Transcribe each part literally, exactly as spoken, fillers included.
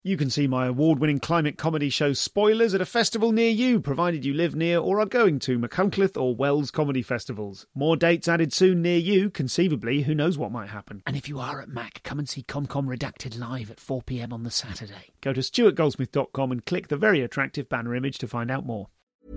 You can see my award-winning climate comedy show Spoilers at a festival near you, provided you live near or are going to Machynlleth or Wells comedy festivals. More dates added soon near you, conceivably, who knows what might happen. And if you are at Mac, come and see ComCom Redacted live at four p m on the Saturday. Go to stuart goldsmith dot com and click the very attractive banner image to find out more.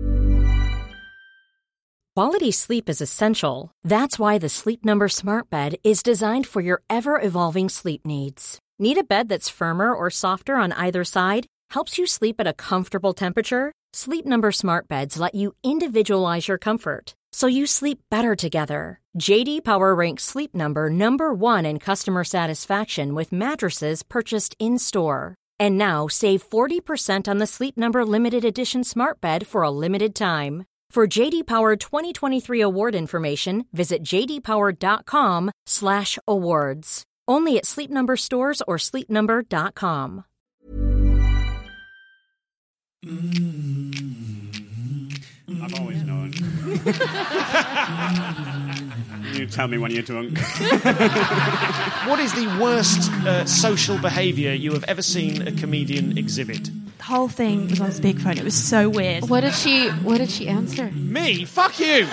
Quality sleep is essential. That's why the Sleep Number Smart Bed is designed for your ever-evolving sleep needs. Need a bed that's firmer or softer on either side? Helps you sleep at a comfortable temperature? Sleep Number Smart Beds let you individualize your comfort, so you sleep better together. J D Power ranks Sleep Number number one in customer satisfaction with mattresses purchased in-store. And now save forty percent on the Sleep Number Limited Edition Smart Bed for a limited time. For J D Power twenty twenty-three award information, visit j d power dot com slash awards. Only at Sleep Number stores or sleep number dot com. Mm-hmm. I've always known. You tell me when you're drunk. What is the worst uh, social behaviour you have ever seen a comedian exhibit? The whole thing was on speakerphone. It was so weird. What did she What did she answer? Me? Fuck you!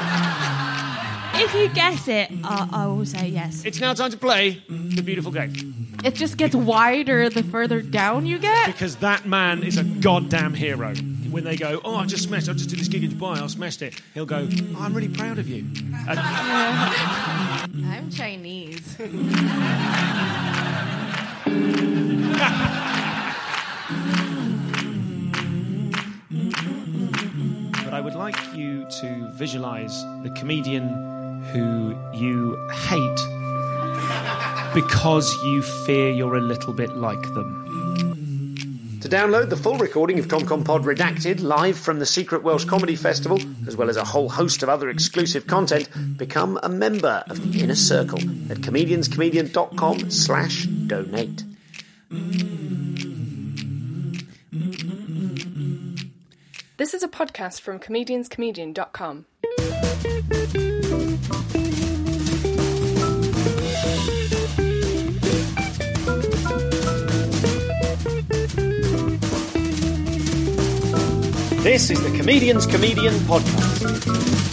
If you guess it, uh, I will say yes. It's now time to play the beautiful game. It just gets wider the further down you get. Because that man is a goddamn hero. When they go, oh, I've just smashed, I've just did this gig in Dubai, I smashed it. He'll go, oh, I'm really proud of you. And I'm Chinese. But I would like you to visualise the comedian who you hate because you fear you're a little bit like them. To download the full recording of ComCom Pod Redacted live from the Secret Welsh Comedy Festival, as well as a whole host of other exclusive content, become a member of the Inner Circle at comedianscomedian dot com slash donate. This is a podcast from comedians comedian dot com. This is the Comedians Comedian Podcast.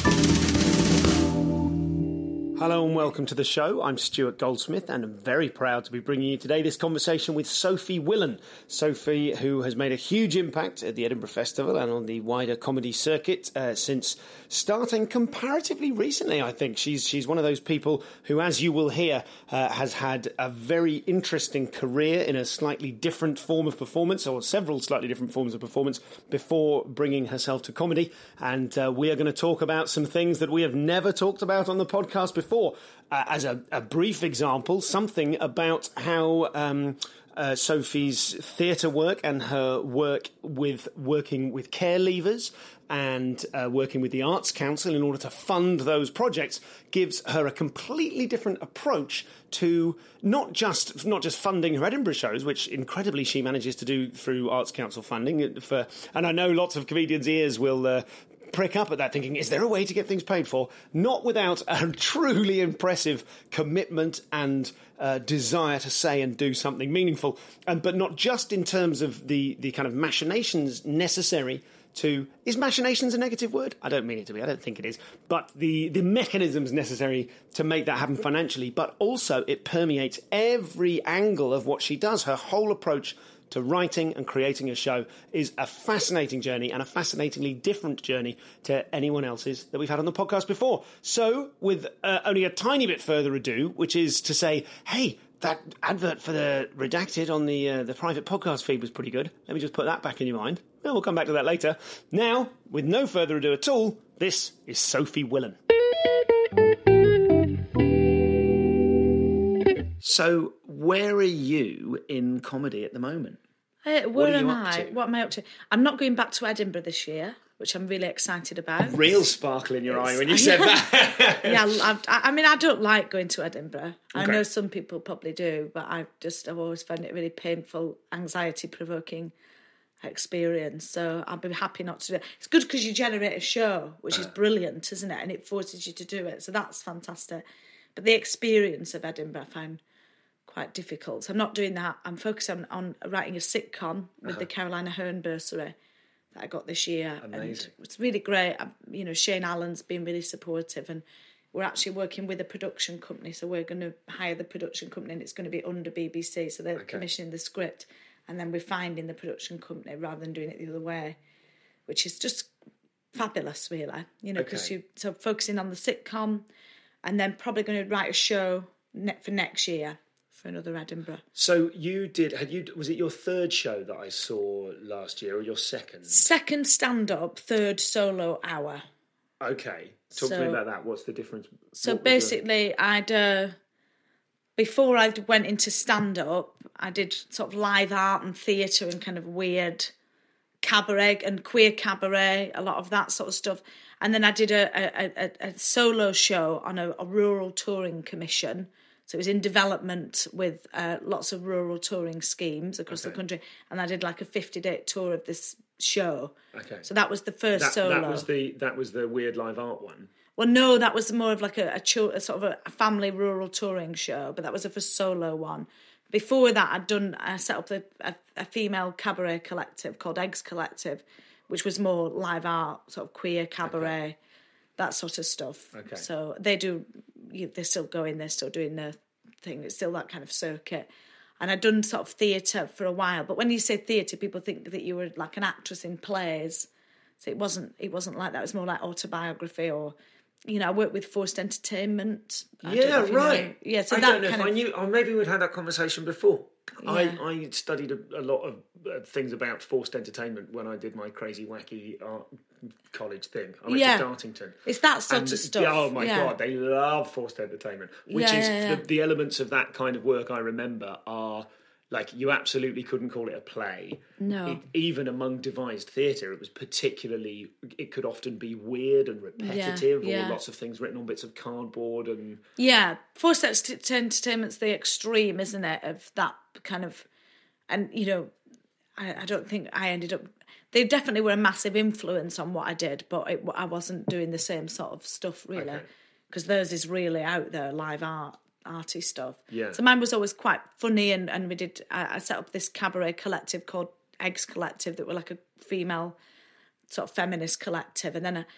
Hello and welcome to the show. I'm Stuart Goldsmith and I'm very proud to be bringing you today this conversation with Sophie Willan. Sophie, who has made a huge impact at the Edinburgh Festival and on the wider comedy circuit uh, since starting comparatively recently, I think. She's she's one of those people who, as you will hear, uh, has had a very interesting career in a slightly different form of performance, or several slightly different forms of performance, before bringing herself to comedy. And uh, we are going to talk about some things that we have never talked about on the podcast before. Uh, as a, a brief example, something about how um, uh, Sophie's theatre work and her work with working with care leavers and uh, working with the Arts Council in order to fund those projects gives her a completely different approach to not just not just funding her Edinburgh shows, which incredibly she manages to do through Arts Council funding. For, and I know lots of comedians' ears will uh, prick up at that, thinking, is there a way to get things paid for? Not without a truly impressive commitment and uh, desire to say and do something meaningful, and but not just in terms of the the kind of machinations necessary to... Is machinations a negative word? I don't mean it to be. I don't think it is. But the, the mechanisms necessary to make that happen financially, but also it permeates every angle of what she does. Her whole approach to writing and creating a show is a fascinating journey and a fascinatingly different journey to anyone else's that we've had on the podcast before. So, with uh, only a tiny bit further ado, which is to say, hey, that advert for the Redacted on the uh, the private podcast feed was pretty good. Let me just put that back in your mind. Well, we'll come back to that later. Now, with no further ado at all, this is Sophie Willan. So, where are you in comedy at the moment? Uh, where am up I? to? What am I up to? I'm not going back to Edinburgh this year, which I'm really excited about. Real sparkle in your eye when you said that. Yeah, I've, I mean, I don't like going to Edinburgh. I Okay. know some people probably do, but I just I've always found it a really painful, anxiety-provoking experience. So I'd be happy not to do it. It's good because you generate a show, which is brilliant, isn't it? And it forces you to do it. So that's fantastic. But the experience of Edinburgh I found quite difficult. So I'm not doing that. I'm focused on, on writing a sitcom with Uh-huh. the Carolina Hearn bursary that I got this year. Amazing. And it's really great. I, you know, Shane Allen's been really supportive, and we're actually working with a production company. So we're going to hire the production company, and it's going to be under B B C. So they're Okay. commissioning the script, and then we're finding the production company rather than doing it the other way, which is just fabulous, really. You know, because Okay. you so focusing on the sitcom, and then probably going to write a show ne- for next year for another Edinburgh. So you did, had you, was it your third show that I saw last year or your second? Second stand-up, third solo hour. Okay. Talk to me So- about that. What's the difference? So What was the- basically, I'd uh, before I went into stand-up, I did sort of live art and theatre and kind of weird cabaret and queer cabaret, a lot of that sort of stuff. And then I did a, a, a, a solo show on a, a rural touring commission. So it was in development with uh, lots of rural touring schemes across Okay. the country. And I did like a fifty-day tour of this show. Okay. So that was the first that, solo. that was the that was the weird live art one. Well, no, that was more of like a, a, cho- a sort of a, a family rural touring show, but that was a first solo one. Before that, I'd done, I set up a, a, a female cabaret collective called Eggs Collective, which was more live art, sort of queer cabaret, Okay. that sort of stuff. Okay. So they do, you, they're still going, they're still doing their thing. It's still that kind of circuit. And I'd done sort of theatre for a while. But when you say theatre, people think that you were like an actress in plays. So it wasn't, it wasn't like that. It was more like autobiography or... You know, I worked with Forced Entertainment. I don't know Yeah, if you right. know. Yeah, so I that don't know kind if of, I knew, or maybe we'd had that conversation before. Yeah. I, I studied a, a lot of uh, things about forced entertainment when I did my crazy, wacky art college thing. I went Yeah. to Dartington. It's that sort And, of stuff. Oh my yeah. God, they love forced entertainment. Which Yeah, is, yeah, yeah. The, the elements of that kind of work I remember are... Like, you absolutely couldn't call it a play. No. It, even among devised theatre, it was particularly... It could often be weird and repetitive, Yeah, yeah. or lots of things written on bits of cardboard and... Yeah, Forced Ent- Entertainment's the extreme, isn't it, of that kind of... And, you know, I, I don't think I ended up... They definitely were a massive influence on what I did, but it, I wasn't doing the same sort of stuff, really. Okay. Because theirs is really out there, live art. Arty stuff. Yeah. So mine was always quite funny, and, and we did. I, I set up this cabaret collective called Eggs Collective that were like a female sort of feminist collective, and then I,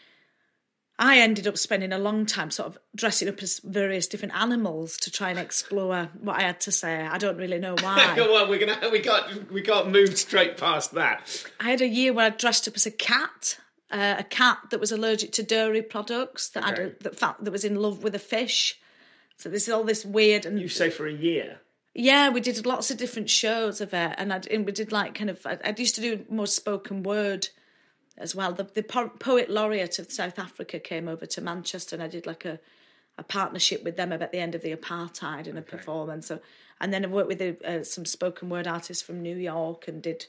I ended up spending a long time sort of dressing up as various different animals to try and explore what I had to say. I don't really know why. well, we're gonna we can't we can't move straight past that. I had a year where I dressed up as a cat. Uh, a cat that was allergic to dairy products, that had a, Okay. that felt that was in love with a fish. So this is all this weird and You say for a year. yeah, we did lots of different shows of it, and, I'd, and we did like kind of. I, I used to do more spoken word as well. The, the po- poet laureate of South Africa came over to Manchester, and I did like a, a partnership with them at the end of the apartheid in a performance. So, and then I worked with uh, some spoken word artists from New York and did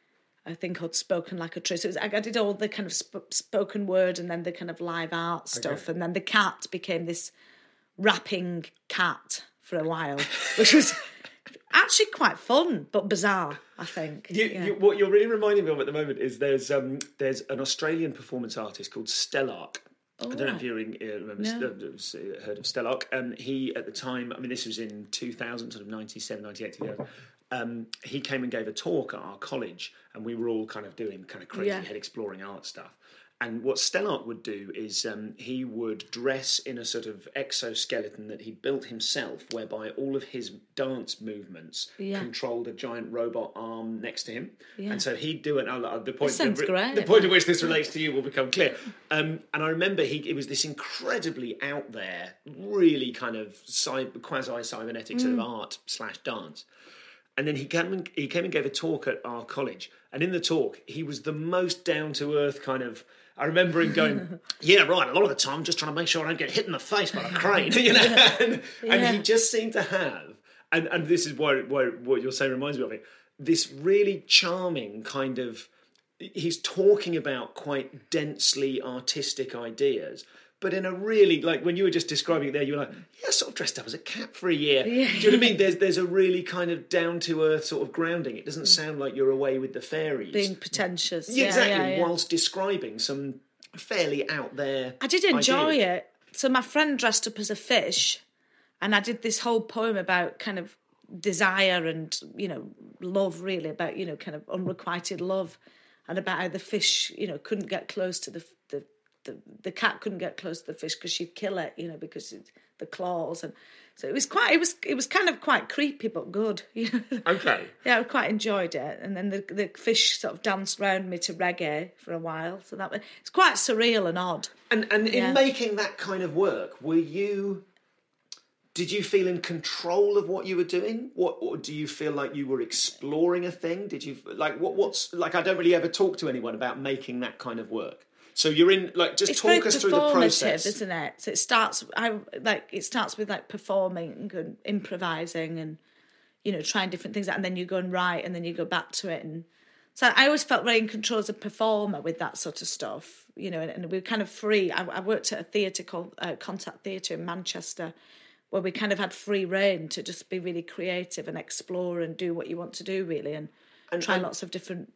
a thing called Spoken Like a Tree. So it was, I, I did all the kind of sp- spoken word and then the kind of live art stuff, Okay. and then the cat became this rapping cat for a while, which was actually quite fun but bizarre, I think. You, Yeah. you, what you're really reminding me of at the moment is there's um, there's an Australian performance artist called Stellark. I don't know if right. you uh, remember, No. uh, heard of Stellark. Um, he, at the time, I mean, this was in two thousand, sort of ninety-seven, ninety-eight, two thousand. Um, he came and gave a talk at our college, and we were all kind of doing kind of crazy Yeah. head exploring art stuff. And what Stellark would do is um, he would dress in a sort of exoskeleton that he built himself, whereby all of his dance movements Yeah. controlled a giant robot arm next to him. Yeah. And so he'd do it. Uh, the point, sounds the, great, the point man. at which this relates to you will become clear. Um, and I remember he it was this incredibly out there, really kind of cy- quasi-cybernetic sort of Mm. art slash dance. And then he came and, he came and gave a talk at our college. And in the talk, he was the most down-to-earth kind of... I remember him going, yeah, right, a lot of the time I'm just trying to make sure I don't get hit in the face by a crane, you know? and, and Yeah. he just seemed to have, and, and this is what, what, what you're saying reminds me of it, this really charming kind of... He's talking about quite densely artistic ideas, but in a really, like, when you were just describing it there, you were like, yeah, I sort of dressed up as a cat for a year. Yeah. Do you know what I mean? There's there's a really kind of down-to-earth sort of grounding. It doesn't sound like you're away with the fairies. Being pretentious. Yeah, Yeah, exactly, yeah, yeah. whilst describing some fairly out there I did enjoy ideas. it. So my friend dressed up as a fish, and I did this whole poem about kind of desire and, you know, love, really, about, you know, kind of unrequited love, and about how the fish, you know, couldn't get close to the the the, the cat couldn't get close to the fish because she'd kill it, you know, because it, the claws. And so it was quite, it was it was kind of quite creepy but good. You know? Okay. Yeah, I quite enjoyed it. And then the the fish sort of danced round me to reggae for a while. So that was, it's quite surreal and odd. And and Yeah. in making that kind of work, were you? Did you feel in control of what you were doing? What, or do you feel like you were exploring a thing? Did you like what? What's like? I don't really ever talk to anyone about making that kind of work. So you're in like just It's talk very us through the process, isn't it? So it starts. I like it starts with like performing and improvising and, you know, trying different things, and then you go and write, and then you go back to it. And so I always felt very in control as a performer with that sort of stuff, you know. And, and we were kind of free. I, I worked at a theatre called uh, Contact Theatre in Manchester, where we kind of had free reign to just be really creative and explore and do what you want to do, really, and, And- try and- lots of different.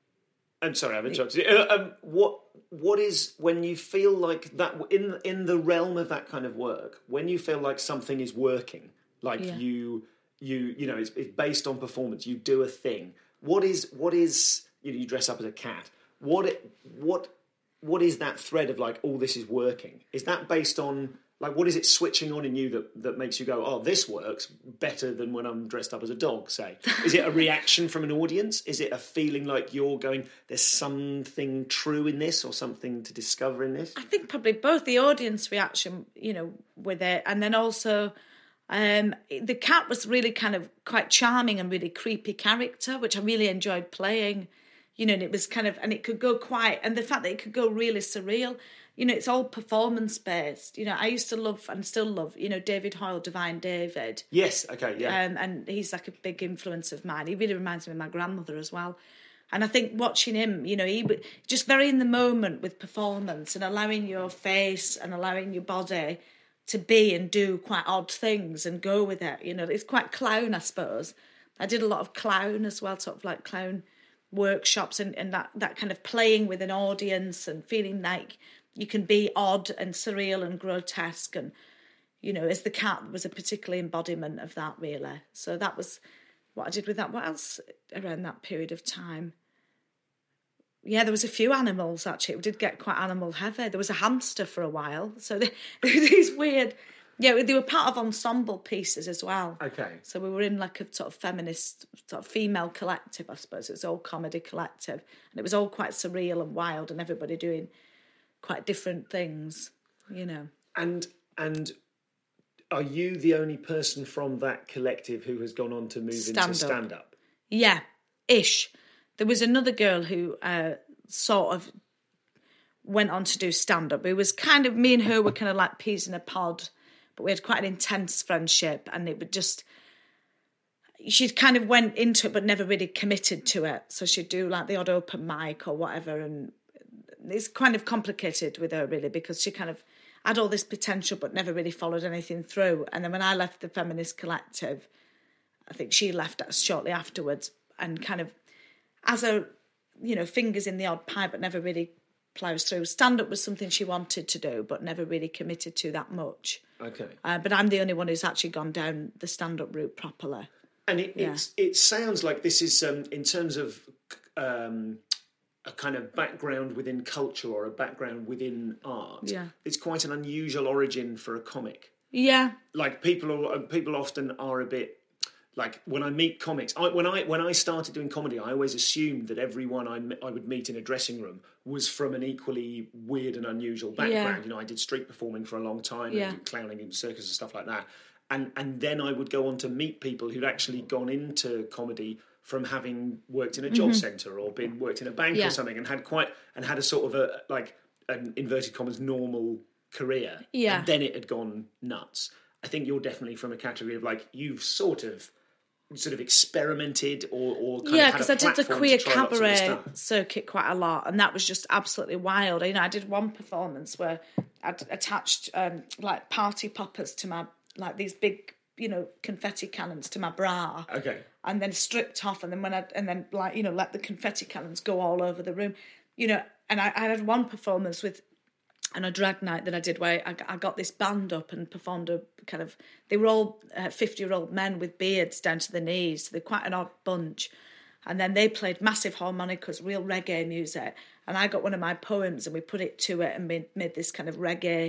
I'm sorry, I've interrupted you. Uh, um, what what is when you feel like that in in the realm of that kind of work? When you feel like something is working, like Yeah. you you you know, it's, it's based on performance. You do a thing. What is what is you know, you dress up as a cat. What it, what what is that thread of like, oh, this is working? Is that based on like what is it switching on in you that, that makes you go, oh, this works better than when I'm dressed up as a dog, say? Is it a reaction from an audience? Is it a feeling like you're going, there's something true in this or something to discover in this? I think probably both the audience reaction, you know, with it, and then also um, the cat was really kind of quite charming and really creepy character, which I really enjoyed playing, you know, and it was kind of, and it could go quite, and the fact that it could go really surreal, you know, it's all performance based. You know, I used to love and still love, you know, David Hoyle, Divine David. Yes, okay, yeah. Um, and he's like a big influence of mine. He really reminds me of my grandmother as well. And I think watching him, you know, he w- just very in the moment with performance and allowing your face and allowing your body to be and do quite odd things and go with it. You know, it's quite clown, I suppose. I did a lot of clown as well, sort of like clown workshops and, and that, that kind of playing with an audience and feeling like you can be odd and surreal and grotesque. And, you know, as the cat was a particular embodiment of that, really. So that was what I did with that. What else around that period of time? Yeah, there was a few animals, actually. It did get quite animal heavy. There was a hamster for a while. So they, these weird... Yeah, they were part of ensemble pieces as well. Okay. So we were in like a sort of feminist, sort of female collective, I suppose. It was all comedy collective. And it was all quite surreal and wild and everybody doing quite different things, you know. And and are you the only person from that collective who has gone on to move Stand-up. into stand-up? Yeah, ish. There was another girl who uh, sort of went on to do stand-up. It was kind of, me and her were kind of like peas in a pod, but we had quite an intense friendship, and it would just, she'd kind of went into it but never really committed to it. So she'd do like the odd open mic or whatever, and it's kind of complicated with her really, because she kind of had all this potential but never really followed anything through. And then when I left the Feminist Collective, I think she left us shortly afterwards, and kind of as a, you know, fingers in the odd pie but never really ploughs through. Stand-up was something she wanted to do but never really committed to that much. Okay. Uh, but I'm the only one who's actually gone down the stand-up route properly. And it Yeah. it's, it sounds like this is, um, in terms of um, a kind of background within culture or a background within art, Yeah. it's quite an unusual origin for a comic. Yeah, Like people are, people often are a bit like, when I meet comics, I, when I when I started doing comedy, I always assumed that everyone I, I would meet in a dressing room was from an equally weird and unusual background. Yeah. You know, I did street performing for a long time, Yeah. and I did clowning and circus and stuff like that. And and then I would go on to meet people who'd actually gone into comedy from having worked in a job centre or been worked in a bank Yeah. or something, and had quite and had a sort of a like an inverted commas normal career. Yeah. And then it had gone nuts. I think you're definitely from a category of like, you've sort of sort of experimented or, or kind yeah, of had because a I did the platform queer to try lots of cabaret stuff. circuit quite a lot, and that was just absolutely wild. You know, I did one performance where I'd attached um, like party poppers to my, like these big, you know, confetti cannons to my bra. Okay. And then stripped off, and then when I and then like, you know, let the confetti cannons go all over the room, you know. And I, I had one performance with and a drag night that I did where I, I got this band up and performed a kind of, they were all fifty-year-old men with beards down to the knees. They're quite an odd bunch. And then they played massive harmonicas, real reggae music. And I got one of my poems and we put it to it and made, made this kind of reggae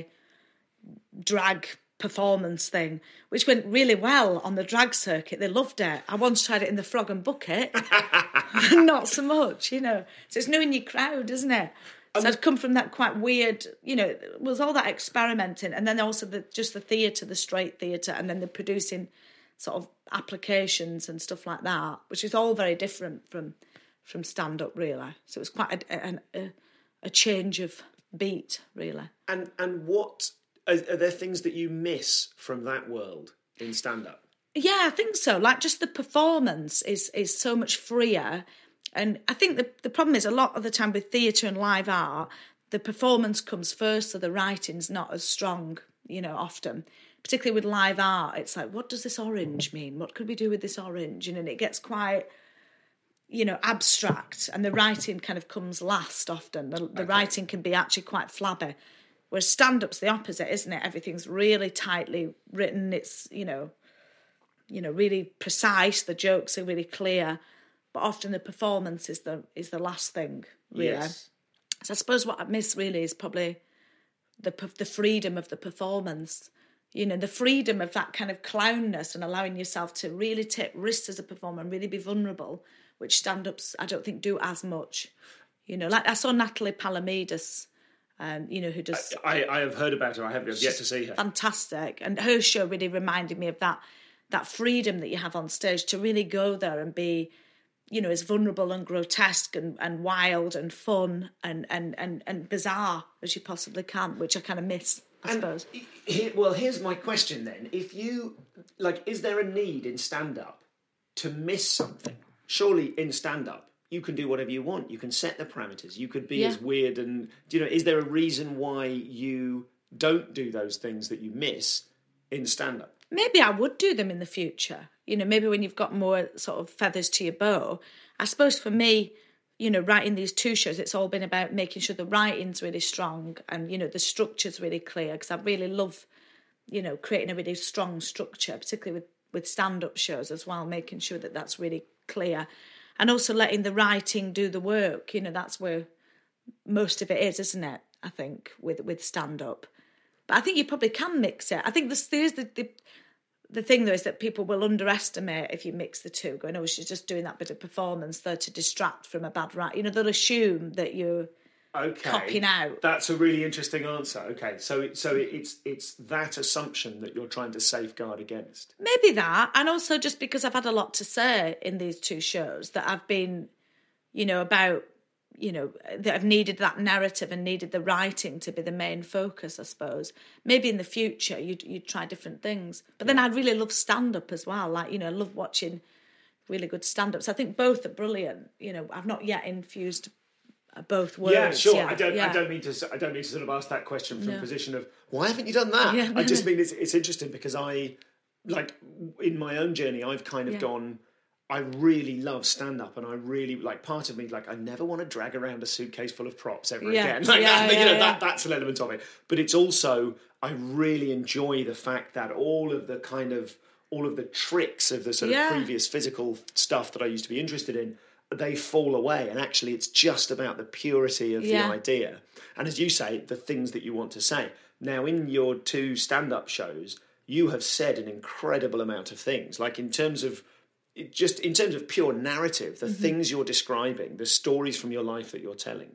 drag performance thing, which went really well on the drag circuit. They loved it. I once tried it in the Frog and Bucket. Not so much, you know. So it's knowing your crowd, isn't it? So um, I'd come from that quite weird, you know, it was all that experimenting. And then also the just the theatre, the straight theatre, and then the producing sort of applications and stuff like that, which is all very different from from stand-up, really. So it was quite a, a, a change of beat, really. And and what, are, are there things that you miss from that world in stand-up? Yeah, I think so. Like, just the performance is is so much freer. And I think the, the problem is a lot of the time with theatre and live art, the performance comes first, so the writing's not as strong, you know, often. Particularly with live art, it's like, what does this orange mean? What could we do with this orange? And it gets quite, you know, abstract, and the writing kind of comes last often. The, the okay. writing can be actually quite flabby. Whereas stand-up's the opposite, isn't it? Everything's really tightly written. It's, you know, you know, really precise. The jokes are really clear. But often the performance is the is the last thing, really. Yes. So I suppose what I miss really is probably the the freedom of the performance. You know, the freedom of that kind of clownness and allowing yourself to really take risks as a performer and really be vulnerable, which stand-ups I don't think do as much. You know, like I saw Natalie Palamides, um, you know, who does... I, I have heard about her. I have yet to see her. Fantastic. And her show really reminded me of that that freedom that you have on stage to really go there and be, you know, as vulnerable and grotesque and, and wild and fun and, and, and, and bizarre as you possibly can, which I kind of miss. I and suppose. Here, well, here's my question then. If you, like, is there a need in stand-up to miss something? Surely in stand-up, you can do whatever you want. You can set the parameters. You could be yeah. as weird and, you know, is there a reason why you don't do those things that you miss in stand-up? Maybe I would do them in the future. You know, maybe when you've got more sort of feathers to your bow. I suppose for me, you know, writing these two shows, it's all been about making sure the writing's really strong and, you know, the structure's really clear, because I really love, you know, creating a really strong structure, particularly with, with stand-up shows as well, making sure that that's really clear. And also letting the writing do the work. You know, that's where most of it is, isn't it, I think, with, with stand-up. But I think you probably can mix it. I think there's, there's the... the The thing, though, is that people will underestimate if you mix the two, going, oh, she's just doing that bit of performance there to distract from a bad write. You know, they'll assume that you're okay. copying out. That's a really interesting answer. Okay, so it, so it's it's that assumption that you're trying to safeguard against. Maybe that, and also just because I've had a lot to say in these two shows that I've been, you know, about, you know, that I've needed that narrative and needed the writing to be the main focus, I suppose. Maybe in the future you'd, you'd try different things. But then I really love stand-up as well. Like, you know, I love watching really good stand-ups. I think both are brilliant. You know, I've not yet infused both words. Yeah, sure. Yeah, I don't. yeah. I don't mean to. I don't mean to sort of ask that question from no. a position of why haven't you done that? Yeah, I just mean it's, it's interesting because I, like, in my own journey, I've kind of yeah. gone. I really love stand-up, and I really, like, part of me, like, I never want to drag around a suitcase full of props ever yeah. again. Like, yeah, that, yeah, you know, yeah. that that's an element of it. But it's also, I really enjoy the fact that all of the kind of, all of the tricks of the sort of yeah. previous physical stuff that I used to be interested in, they fall away. And actually, it's just about the purity of yeah. the idea. And as you say, the things that you want to say. Now, in your two stand-up shows, you have said an incredible amount of things. Like, in terms of, just in terms of pure narrative, the mm-hmm. things you're describing, the stories from your life that you're telling,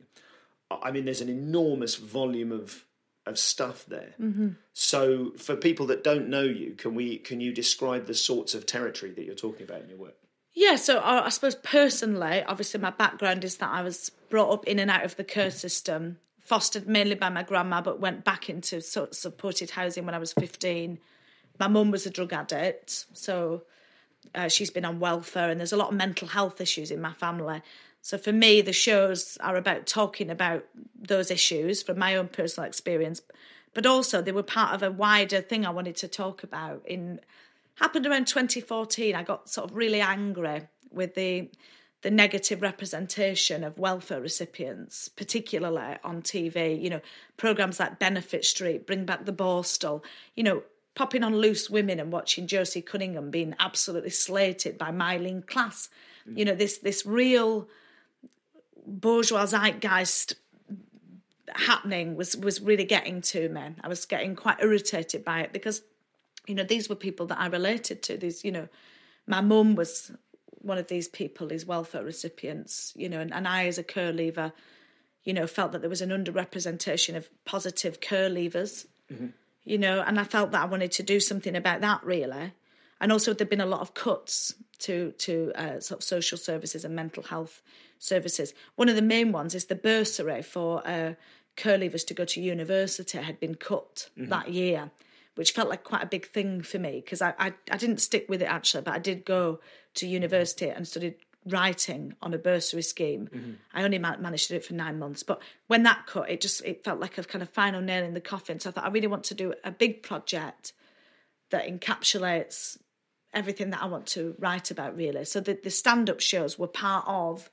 I mean, there's an enormous volume of of stuff there. Mm-hmm. So for people that don't know you, can we can you describe the sorts of territory that you're talking about in your work? Yeah, so I, I suppose personally, obviously my background is that I was brought up in and out of the care system, fostered mainly by my grandma, but went back into sort of supported housing when I was fifteen. My mum was a drug addict, so... Uh, she's been on welfare, and there's a lot of mental health issues in my family. So for me, the shows are about talking about those issues from my own personal experience, but also they were part of a wider thing I wanted to talk about. In happened around twenty fourteen. I got sort of really angry with the the negative representation of welfare recipients, particularly on T V. You know, programmes like Benefit Street, Bring Back the Borstal, you know, popping on Loose Women and watching Josie Cunningham being absolutely slated by Myleene Klass. Mm. You know, this this real bourgeois zeitgeist happening was, was really getting to me. I was getting quite irritated by it because, you know, these were people that I related to. These, you know, my mum was one of these people, these welfare recipients, you know, and, and I as a care leaver, you know, felt that there was an underrepresentation of positive care leavers, mm-hmm. you know, and I felt that I wanted to do something about that, really. And also there'd been a lot of cuts to to uh, sort of social services and mental health services. One of the main ones is the bursary for uh, care leavers to go to university had been cut mm-hmm. that year, which felt like quite a big thing for me because I, I I didn't stick with it actually, but I did go to university and studied writing on a bursary scheme. Mm-hmm. I only ma- managed to do it for nine months, but when that cut, it just it felt like a kind of final nail in the coffin. So I thought I really want to do a big project that encapsulates everything that I want to write about, really. So the, the stand-up shows were part of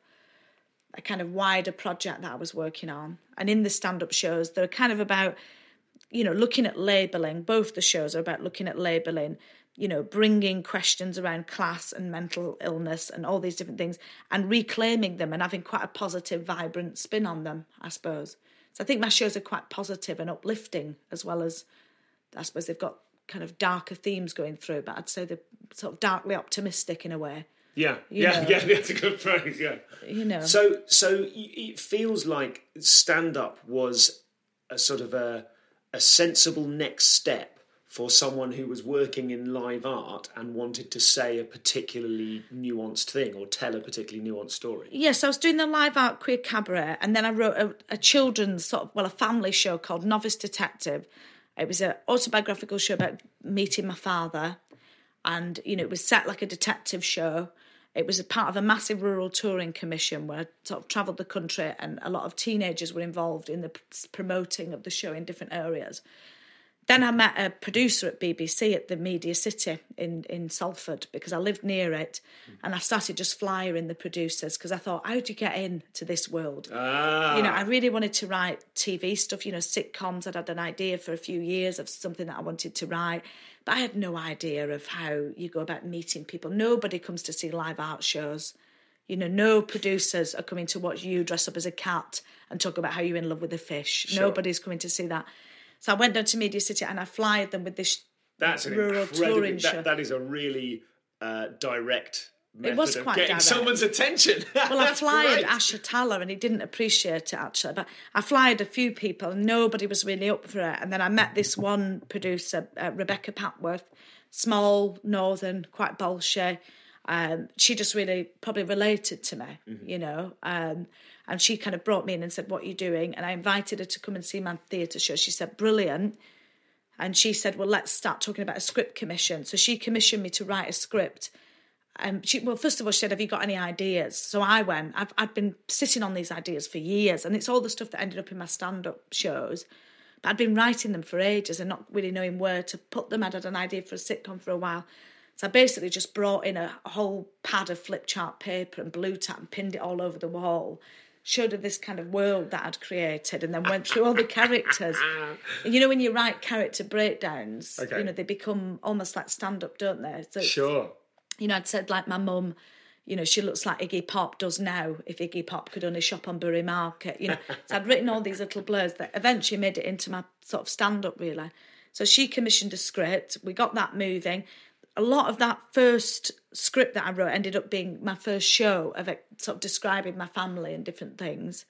a kind of wider project that I was working on. And in the stand-up shows, they're kind of about, you know, looking at labelling. Both the shows are about looking at labelling, you know, bringing questions around class and mental illness and all these different things and reclaiming them and having quite a positive, vibrant spin on them, I suppose. So I think my shows are quite positive and uplifting as well as, I suppose, they've got kind of darker themes going through, but I'd say they're sort of darkly optimistic in a way. Yeah, You yeah, know. yeah, that's a good phrase, yeah. You know. So, so it feels like stand-up was a sort of a, a sensible next step for someone who was working in live art and wanted to say a particularly nuanced thing or tell a particularly nuanced story. Yes, I was doing the live art queer cabaret, and then I wrote a, a children's sort of, well, a family show called Novice Detective. It was an autobiographical show about meeting my father, and, you know, it was set like a detective show. It was a part of a massive rural touring commission where I sort of travelled the country, and a lot of teenagers were involved in the promoting of the show in different areas. Then I met a producer at B B C at the Media City in, in Salford because I lived near it, and I started just flyering the producers because I thought, how do you get into this world? Ah. You know, I really wanted to write T V stuff, you know, sitcoms. I'd had an idea for a few years of something that I wanted to write, but I had no idea of how you go about meeting people. Nobody comes to see live art shows. You know, no producers are coming to watch you dress up as a cat and talk about how you're in love with a fish. Sure. Nobody's coming to see that. So I went down to Media City and I flyed them with this That's an rural touring that, show. That is a really uh, direct method It was of quite getting direct. someone's attention. Well, I That's flyed great. Asher Taller and he didn't appreciate it, actually. But I flyed a few people and nobody was really up for it. And then I met this one producer, uh, Rebecca Patworth, small, northern, quite bolshy. Um, she just really probably related to me, mm-hmm. you know. Um, and she kind of brought me in and said, what are you doing? And I invited her to come and see my theatre show. She said, brilliant. And she said, well, let's start talking about a script commission. So she commissioned me to write a script. Um, she, well, first of all, she said, have you got any ideas? So I went. I've, I've been sitting on these ideas for years, and it's all the stuff that ended up in my stand-up shows. But I'd been writing them for ages and not really knowing where to put them. I'd had an idea for a sitcom for a while. So I basically just brought in a, a whole pad of flip chart paper and blue tack and pinned it all over the wall, showed her this kind of world that I'd created, and then went through all the characters. And you know, when you write character breakdowns, okay. you know, they become almost like stand-up, don't they? So sure. You know, I'd said, like, my mum, you know, she looks like Iggy Pop does now, if Iggy Pop could only shop on Bury Market, you know. So I'd written all these little blurs that eventually made it into my sort of stand-up, really. So she commissioned a script. We got that moving. A lot of that first script that I wrote ended up being my first show of it, sort of describing my family and different things.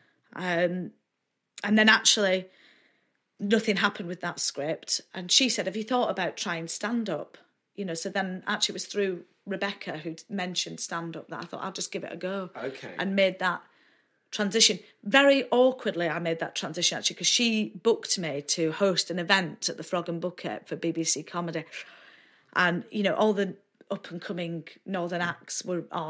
Um, and then actually nothing happened with that script. And she said, have you thought about trying stand-up? You know, so then actually it was through Rebecca who'd mentioned stand-up that I thought I'll just give it a go. Okay. And made that transition. Very awkwardly I made that transition, actually, because she booked me to host an event at the Frog and Bucket for B B C Comedy. And, you know, all the up-and-coming Northern acts were on,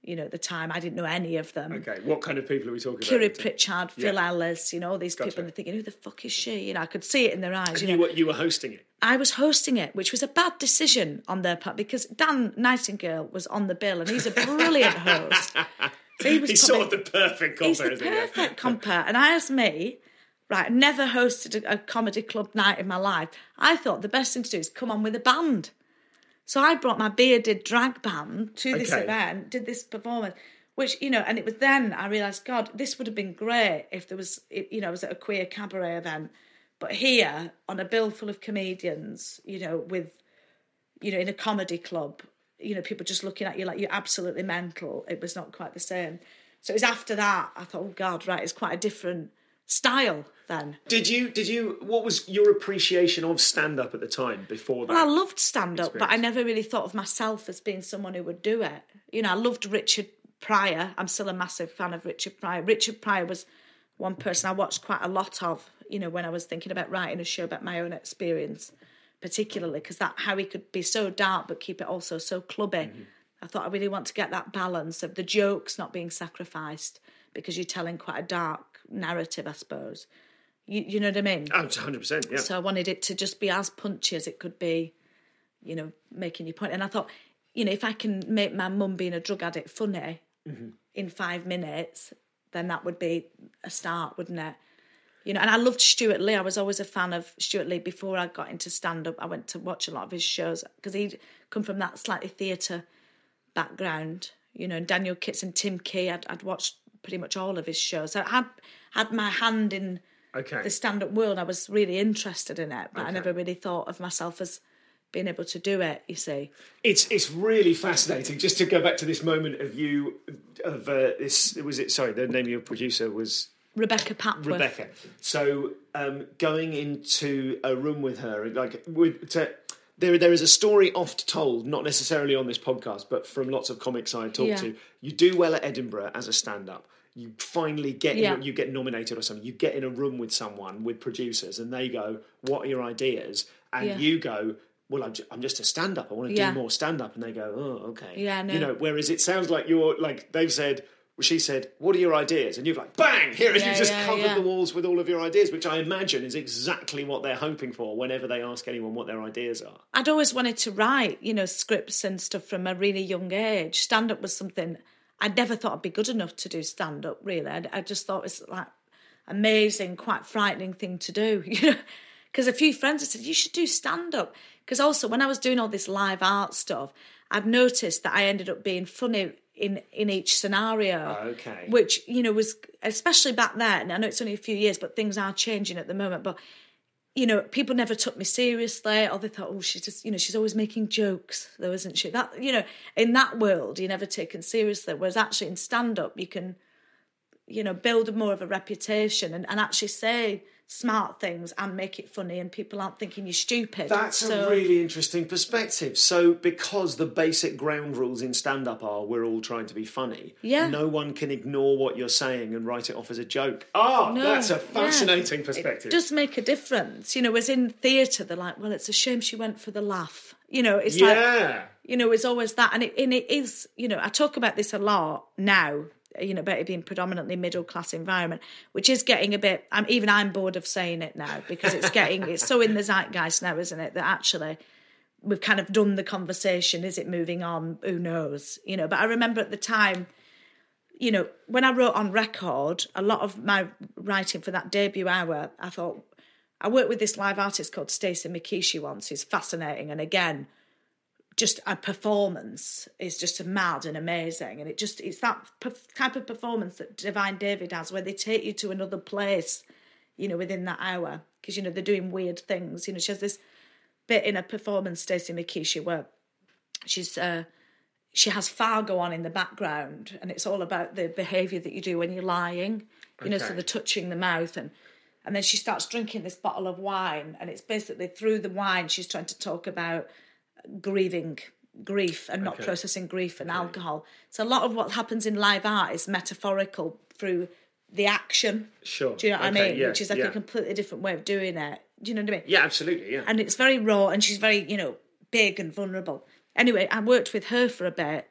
You know, at the time, I didn't know any of them. Okay, what kind of people are we talking Kiri about? Pritchard, Phil Yeah. Ellis, you know, all these Gotcha. people, and they're thinking, who the fuck is she? You know, I could see it in their eyes. And You you know, were, you were hosting it. I was hosting it, which was a bad decision on their part because Dan Nightingale was on the bill, and he's a brilliant host. So he was He's probably- sort of the perfect He's compere, the isn't he? Yeah. perfect compere. And I asked me, right, never hosted a, a comedy club night in my life. I thought the best thing to do is come on with a band. So I brought my bearded drag band to this Okay. event, did this performance, which, you know, and it was then I realised, God, this would have been great if there was, you know, I was at a queer cabaret event. But here, on a bill full of comedians, you know, with, you know, in a comedy club, you know, people just looking at you like you're absolutely mental. It was not quite the same. So it was after that, I thought, oh, God, right, it's quite a different style then. Did you, did you, what was your appreciation of stand-up at the time before that? Well, I loved stand-up, but I experience? never really thought of myself as being someone who would do it. You know, I loved Richard Pryor. I'm still a massive fan of Richard Pryor. Richard Pryor was one person I watched quite a lot of, you know, when I was thinking about writing a show about my own experience, particularly, because that how he could be so dark but keep it also so clubby. Mm-hmm. I thought I really want to get that balance of the jokes not being sacrificed because you're telling quite a dark narrative, I suppose. You, you know what I mean? Oh, one hundred percent, yeah. So I wanted it to just be as punchy as it could be, you know, making your point. And I thought, you know, if I can make my mum being a drug addict funny Mm-hmm. in five minutes, then that would be a start, wouldn't it? You know, and I loved Stuart Lee. I was always a fan of Stuart Lee before I got into stand-up. I went to watch a lot of his shows because he'd come from that slightly theatre background, you know, and Daniel Kitts and Tim Key. I'd, I'd watched pretty much all of his shows. So I had, had my hand in Okay. the stand-up world. I was really interested in it, but Okay. I never really thought of myself as being able to do it, you see. It's it's really fascinating. Just to go back to this moment of you, of uh, this, was it, sorry, the name of your producer was... Rebecca Papworth. Rebecca. So um, going into a room with her, like with to, there, there is a story oft told, not necessarily on this podcast, but from lots of comics I talk Yeah. to. You do well at Edinburgh as a stand-up. You finally get Yeah. in, you get nominated or something. You get in a room with someone, with producers, and they go, "What are your ideas?" And Yeah. you go, "Well, I'm, ju- I'm just a stand-up. I want to Yeah. do more stand-up." And they go, "Oh, okay." Yeah, no. You know, whereas it sounds like you're like they've said. Well, she said, "What are your ideas?" And you've like, bang! Here it is. Yeah, You just yeah, covered yeah. the walls with all of your ideas, which I imagine is exactly what they're hoping for whenever they ask anyone what their ideas are. I'd always wanted to write, you know, scripts and stuff from a really young age. Stand-up was something I never thought I'd be good enough to do stand-up, really. I, I just thought it was like amazing, quite frightening thing to do, you know. Because a few friends had said, you should do stand-up. Because also, when I was doing all this live art stuff, I'd noticed that I ended up being funny in, in each scenario. Oh, okay. Which, you know, was, especially back then, I know it's only a few years, but things are changing at the moment, but you know, people never took me seriously, or they thought, oh, she's just, you know, she's always making jokes, though, isn't she? That, you know, in that world, you're never taken seriously. Whereas actually in stand-up, you can, you know, build more of a reputation and, and actually say smart things and make it funny, and people aren't thinking you're stupid. That's So- a really interesting perspective. So, because the basic ground rules in stand-up are we're all trying to be funny, Yeah. no one can ignore what you're saying and write it off as a joke. Ah, No, that's a yeah. fascinating perspective. It does make a difference. You know, whereas in theatre, they're like, well, it's a shame she went for the laugh. You know, it's like, yeah. you know, it's always that. And it, and it is, you know, I talk about this a lot now, you know, about it being predominantly middle class environment, which is getting a bit, I'm, even I'm bored of saying it now because it's getting, it's so in the zeitgeist now, isn't it, that actually we've kind of done the conversation. Is it moving on? Who knows? You know, but I remember at the time, you know, when I wrote on record, a lot of my writing for that debut hour, I thought, I worked with this live artist called Stacey Mikishi once, who's fascinating. And again, just a performance is just mad and amazing. And it just, it's that p- type of performance that Divine David has, where they take you to another place, you know, within that hour. Because, you know, they're doing weird things. You know, she has this bit in a performance, Stacey Mikishi, where she's, uh, she has Fargo on in the background, and it's all about the behaviour that you do when you're lying, you know, so Okay. the touching the mouth. And, and then she starts drinking this bottle of wine, and it's basically through the wine she's trying to talk about grieving grief and not Okay. processing grief and alcohol. So a lot of what happens in live art is metaphorical through the action. Sure. Do you know what Okay, I mean? yeah, Which is like yeah. a completely different way of doing it. Do you know what I mean? Yeah, absolutely, yeah. And it's very raw, and she's very, you know, big and vulnerable. Anyway, I worked with her for a bit,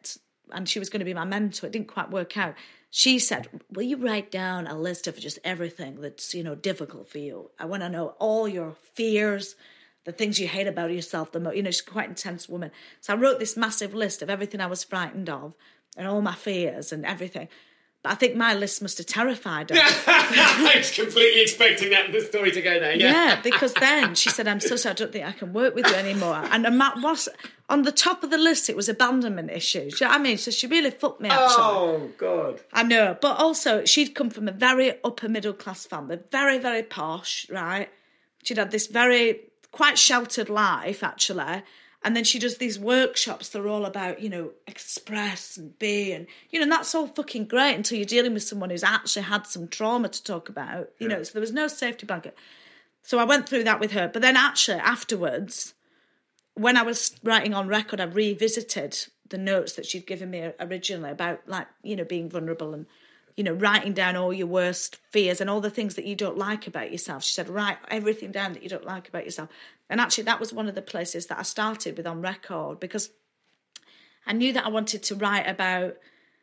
and she was going to be my mentor. It didn't quite work out. She said, will you write down a list of just everything that's, you know, difficult for you? I want to know all your fears, the things you hate about yourself the most. You know, she's quite an intense woman. So I wrote this massive list of everything I was frightened of and all my fears and everything. But I think my list must have terrified her. I was completely expecting that the story to go there. Yeah. yeah, because then she said, I'm so sorry, I don't think I can work with you anymore. And Matt was on the top of the list, it was abandonment issues. Do you know what I mean? So she really fucked me, actually. Oh, God. I know. But also, she'd come from a very upper middle class family, very, very posh, right? She'd had this very, quite sheltered life, actually. And then she does these workshops that are all about, you know, express and be. And, you know, and that's all fucking great until you're dealing with someone who's actually had some trauma to talk about. You yeah. know, so there was no safety blanket. So I went through that with her. But then actually afterwards, when I was writing on record, I revisited the notes that she'd given me originally about, like, you know, being vulnerable and, you know, writing down all your worst fears and all the things that you don't like about yourself. She said, write everything down that you don't like about yourself. And actually, that was one of the places that I started with on record, because I knew that I wanted to write about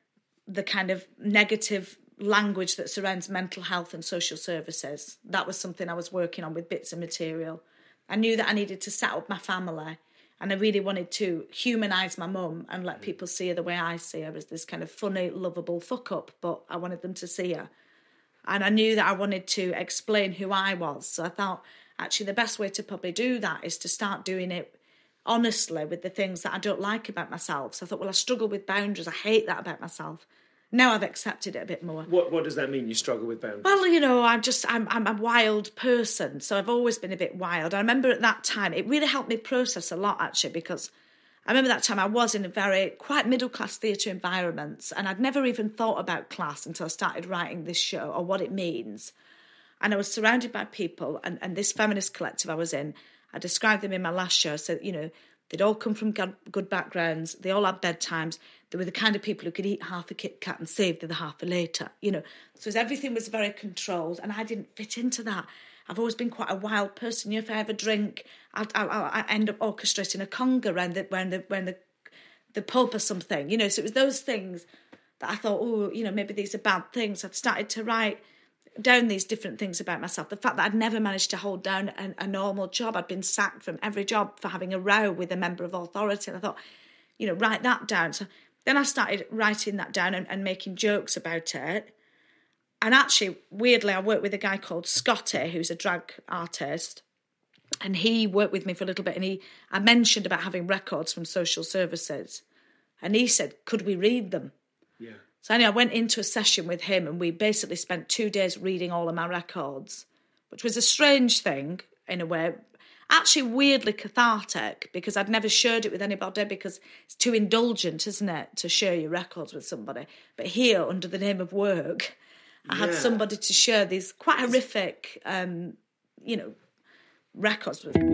the kind of negative language that surrounds mental health and social services. That was something I was working on with bits of material. I knew that I needed to set up my family, and I really wanted to humanise my mum and let people see her the way I see her, as this kind of funny, lovable fuck-up, but I wanted them to see her. And I knew that I wanted to explain who I was. So I thought, actually, the best way to probably do that is to start doing it honestly with the things that I don't like about myself. So I thought, well, I struggle with boundaries. I hate that about myself. Now I've accepted it a bit more. What What does that mean, you struggle with boundaries? Well, you know, I'm just, I'm, I'm a wild person. So I've always been a bit wild. I remember at that time, it really helped me process a lot, actually, because I remember that time I was in a very quite middle-class theatre environments, and I'd never even thought about class until I started writing this show or what it means. And I was surrounded by people, and, and this feminist collective I was in, I described them in my last show. So, you know, they'd all come from good, good backgrounds. They all had bedtimes. They were the kind of people who could eat half a Kit Kat and save the half for later, you know. So everything was very controlled, and I didn't fit into that. I've always been quite a wild person. You know, if I ever drink, I, I, I end up orchestrating a conga around the, around the, around the, the pub or something, you know. So it was those things that I thought, oh, you know, maybe these are bad things. I'd started to write down these different things about myself. The fact that I'd never managed to hold down a, a normal job. I'd been sacked from every job for having a row with a member of authority. And I thought, you know, write that down. So then I started writing that down and, and making jokes about it. And actually, weirdly, I worked with a guy called Scotty, who's a drag artist. And he worked with me for a little bit. And he, I mentioned about having records from social services. And he said, could we read them? Yeah. So anyway, I went into a session with him, and we basically spent two days reading all of my records, which was a strange thing in a way. Actually weirdly cathartic, because I'd never shared it with anybody, because it's too indulgent, isn't it, to share your records with somebody. But here, under the name of work, I yeah. had somebody to share these quite horrific, um, you know, records with.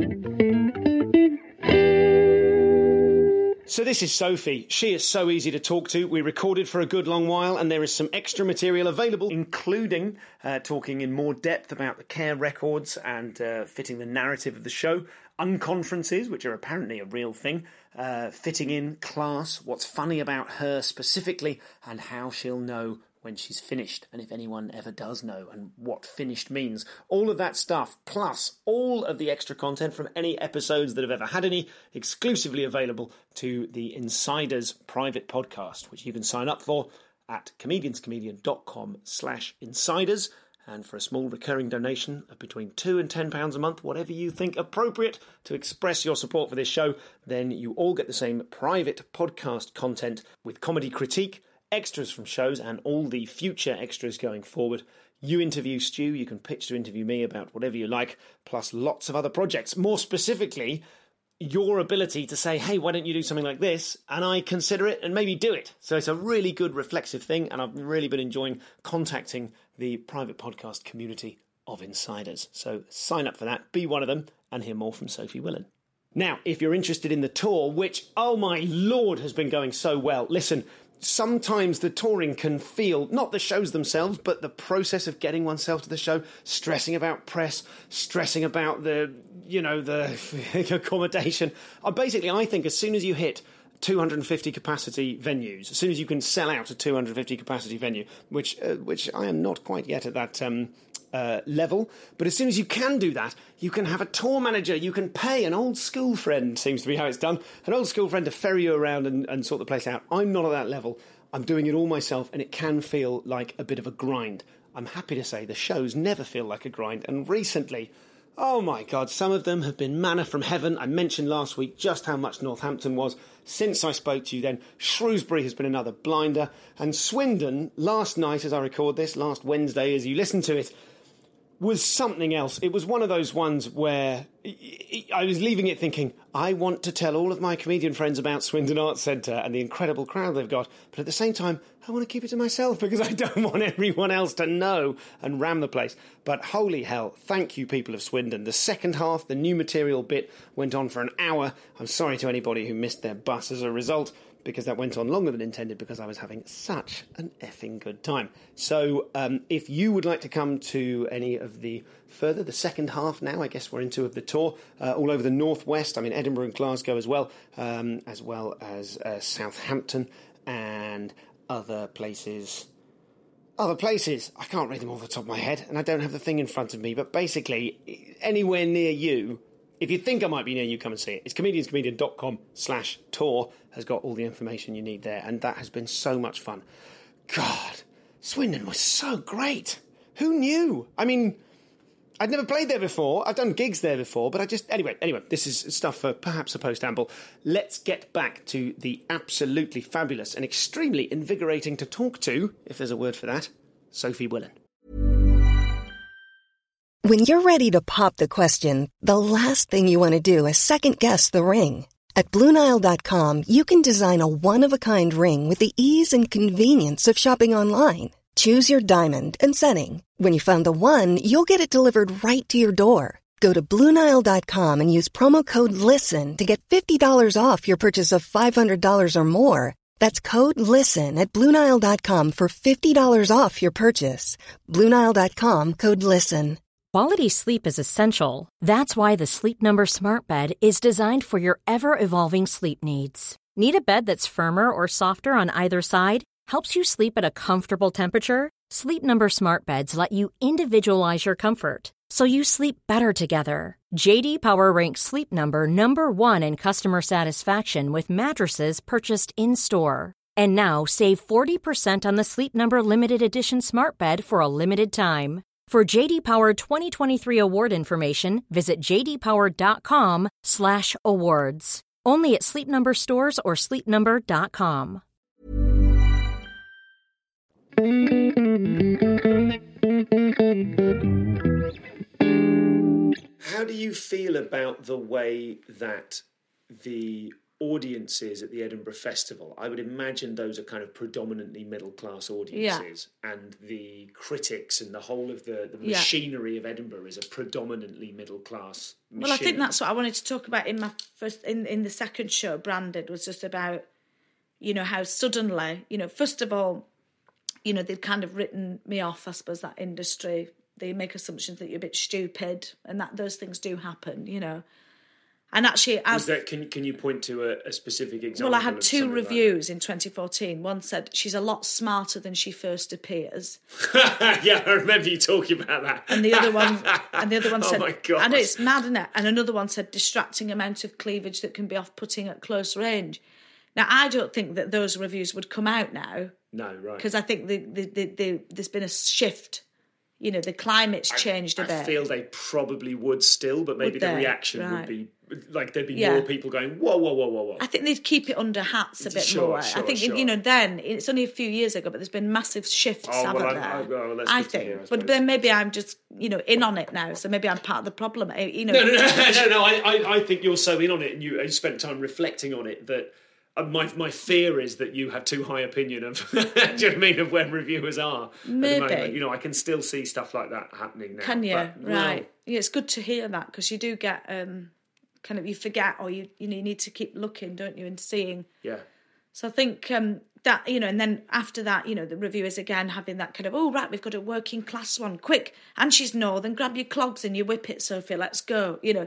So this is Sophie. She is so easy to talk to. We recorded for a good long while, and there is some extra material available, including uh, talking in more depth about the care records and uh, fitting the narrative of the show, unconferences, which are apparently a real thing, uh, fitting in class, what's funny about her specifically, and how she'll know when she's finished, and if anyone ever does know, and what finished means. All of that stuff, plus all of the extra content from any episodes that have ever had any, exclusively available to the Insiders private podcast, which you can sign up for at comedianscomedian.com slash insiders. And for a small recurring donation of between two and ten pounds a month, whatever you think appropriate to express your support for this show, then you all get the same private podcast content with comedy critique, extras from shows, and all the future extras going forward. You interview Stu, you can pitch to interview me about whatever you like, plus lots of other projects. More specifically, your ability to say, hey, why don't you do something like this? And I consider it and maybe do it. So it's a really good reflexive thing, and I've really been enjoying contacting the private podcast community of Insiders. So sign up for that, be one of them, and hear more from Sophie Willen. Now, if you're interested in the tour, which, oh my lord, has been going so well, listen, sometimes the touring can feel, not the shows themselves, but the process of getting oneself to the show, stressing about press, stressing about the, you know, the accommodation. Uh, basically, I think as soon as you hit two hundred fifty capacity venues, as soon as you can sell out a two hundred fifty capacity venue, which uh, which I am not quite yet at that um, uh, level, but as soon as you can do that, you can have a tour manager, you can pay an old school friend, seems to be how it's done, an old school friend to ferry you around and, and sort the place out. I'm not at that level. I'm doing it all myself, and it can feel like a bit of a grind. I'm happy to say the shows never feel like a grind, and recently, oh my God, some of them have been manna from heaven. I mentioned last week just how much Northampton was. Since I spoke to you then, Shrewsbury has been another blinder, and Swindon, last night as I record this, last Wednesday as you listen to it, was something else. It was one of those ones where I was leaving it thinking, I want to tell all of my comedian friends about Swindon Arts Centre and the incredible crowd they've got, but at the same time, I want to keep it to myself because I don't want everyone else to know and ram the place. But holy hell, thank you, people of Swindon. The second half, the new material bit, went on for an hour. I'm sorry to anybody who missed their bus as a result, because that went on longer than intended because I was having such an effing good time. So um, if you would like to come to any of the further, the second half now, I guess we're into of the tour, uh, all over the northwest, I mean Edinburgh and Glasgow as well, um, as well as uh, Southampton and other places. Other places. I can't read them off the top of my head, and I don't have the thing in front of me, but basically, anywhere near you, if you think I might be near you, come and see it. It's comedianscomedian.com slash tour has got all the information you need there, and that has been so much fun. God, Swindon was so great. Who knew? I mean, I'd never played there before. I've done gigs there before, but I just... Anyway, anyway, this is stuff for perhaps a post-amble. Let's get back to the absolutely fabulous and extremely invigorating to talk to, if there's a word for that, Sophie Willan. When you're ready to pop the question, the last thing you want to do is second-guess the ring. At Blue Nile dot com, you can design a one-of-a-kind ring with the ease and convenience of shopping online. Choose your diamond and setting. When you find the one, you'll get it delivered right to your door. Go to Blue Nile dot com and use promo code LISTEN to get fifty dollars off your purchase of five hundred dollars or more. That's code LISTEN at Blue Nile dot com for fifty dollars off your purchase. Blue Nile dot com, code LISTEN. Quality sleep is essential. That's why the Sleep Number Smart Bed is designed for your ever-evolving sleep needs. Need a bed that's firmer or softer on either side? Helps you sleep at a comfortable temperature? Sleep Number Smart Beds let you individualize your comfort, so you sleep better together. J D Power ranks Sleep Number number one in customer satisfaction with mattresses purchased in-store. And now save forty percent on the Sleep Number Limited Edition Smart Bed for a limited time. For J D Power twenty twenty-three award information, visit jdpower.com slash awards. Only at Sleep Number stores or sleep number dot com. How do you feel about the way that the audiences at the Edinburgh Festival, I would imagine those are kind of predominantly middle-class audiences, yeah. and the critics and the whole of the, the machinery yeah. of Edinburgh is a predominantly middle-class machine. Well, I think that's what I wanted to talk about in my first, in, in the second show, Branded, was just about, you know, how suddenly, you know, first of all, you know, they'd kind of written me off, I suppose, that industry. They make assumptions that you're a bit stupid, and that those things do happen, you know. And actually, as that, can can you point to a, a specific example? Well, I had two reviews like in twenty fourteen. One said she's a lot smarter than she first appears. Yeah, I remember you talking about that. And the other one, and the other one said, "Oh my God, I know it's mad, isn't it?" And another one said, "Distracting amount of cleavage that can be off-putting at close range." Now, I don't think that those reviews would come out now. No, right? Because I think the, the, the, the, there's been a shift. You know, the climate's changed I, a bit. I feel they probably would still, but maybe the reaction right. would be like there'd be yeah. more people going, whoa, whoa, whoa, whoa, whoa. I think they'd keep it under hats a bit sure, more. Sure, I think, sure. you know, then, it's only a few years ago, but there's been massive shifts, oh, haven't well, there? I, well, that's I good think. To hear, I but then maybe I'm just, you know, in on it now, so maybe I'm part of the problem. You know, no, no, no, no, no, no I, I, I think you're so in on it and you, you spent time reflecting on it that my my fear is that you have too high opinion of, do you know what I mean, of where reviewers are. Maybe. At the moment. You know, I can still see stuff like that happening now. Can you? But, right. Well, yeah, it's good to hear that because you do get um, kind of, you forget or you, you know, you need to keep looking, don't you, and seeing. Yeah. So I think um, that, you know, and then after that, you know, the reviewers again having that kind of, oh, right, we've got a working class one, quick, and she's northern, grab your clogs and your whippet, Sophie, let's go, you know.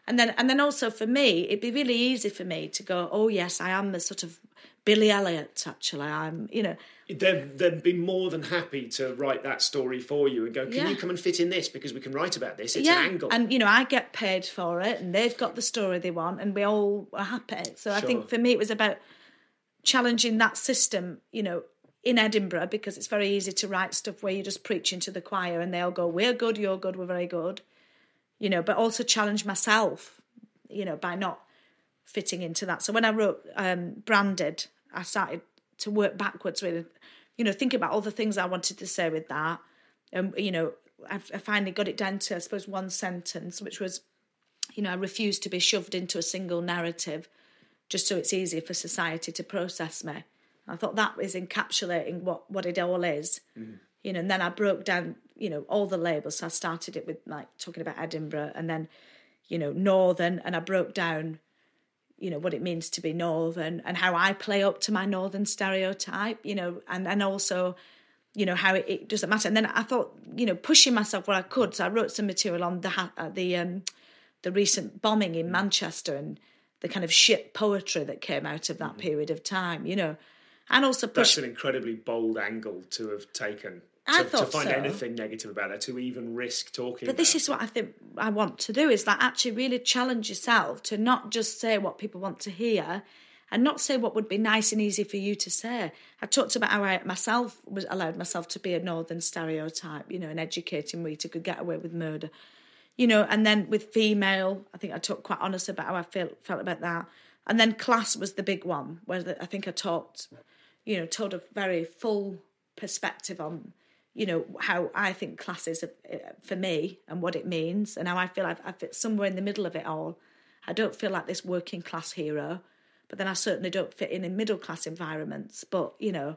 And then, and then also for me, it'd be really easy for me to go, oh yes, I am a sort of Billy Elliot. Actually, I'm, you know, They'd, they'd be more than happy to write that story for you and go, can Yeah. you come and fit in this because we can write about this? It's yeah. an angle. And you know, I get paid for it, and they've got the story they want, and we all are happy. So I Sure. think for me, it was about challenging that system, you know, in Edinburgh, because it's very easy to write stuff where you're just preaching to the choir, and they all go, "We're good, you're good, we're very good," you know. But also challenge myself, you know, by not fitting into that. So when I wrote um, Branded, I started to work backwards with, you know, think about all the things I wanted to say with that. And, you know, I, I finally got it down to, I suppose, one sentence, which was, you know, I refuse to be shoved into a single narrative just so it's easier for society to process me. I thought that was encapsulating what, what it all is. Mm. You know, and then I broke down, you know, all the labels. So I started it with, like, talking about Edinburgh, and then, you know, Northern, and I broke down, you know, what it means to be Northern and how I play up to my Northern stereotype, you know, and, and also, you know, how it, it doesn't matter. And then I thought, you know, pushing myself where I could. So I wrote some material on the uh, the um, the recent bombing in Manchester and the kind of shit poetry that came out of that mm-hmm. period of time, you know, and also push. That's an incredibly bold angle to have taken. I to, thought to find so. anything negative about it, to even risk talking but about this is what I think I want to do, is like actually really challenge yourself to not just say what people want to hear and not say what would be nice and easy for you to say. I talked about how I myself was allowed myself to be a Northern stereotype, you know, and educating Rita could get away with murder, you know, and then with female, I think I talked quite honest about how I felt, felt about that. And then class was the big one, where I think I talked, you know, told a very full perspective on, you know, how I think class is for me and what it means, and how I feel I've, I fit somewhere in the middle of it all. I don't feel like this working class hero, but then I certainly don't fit in in middle class environments. But, you know.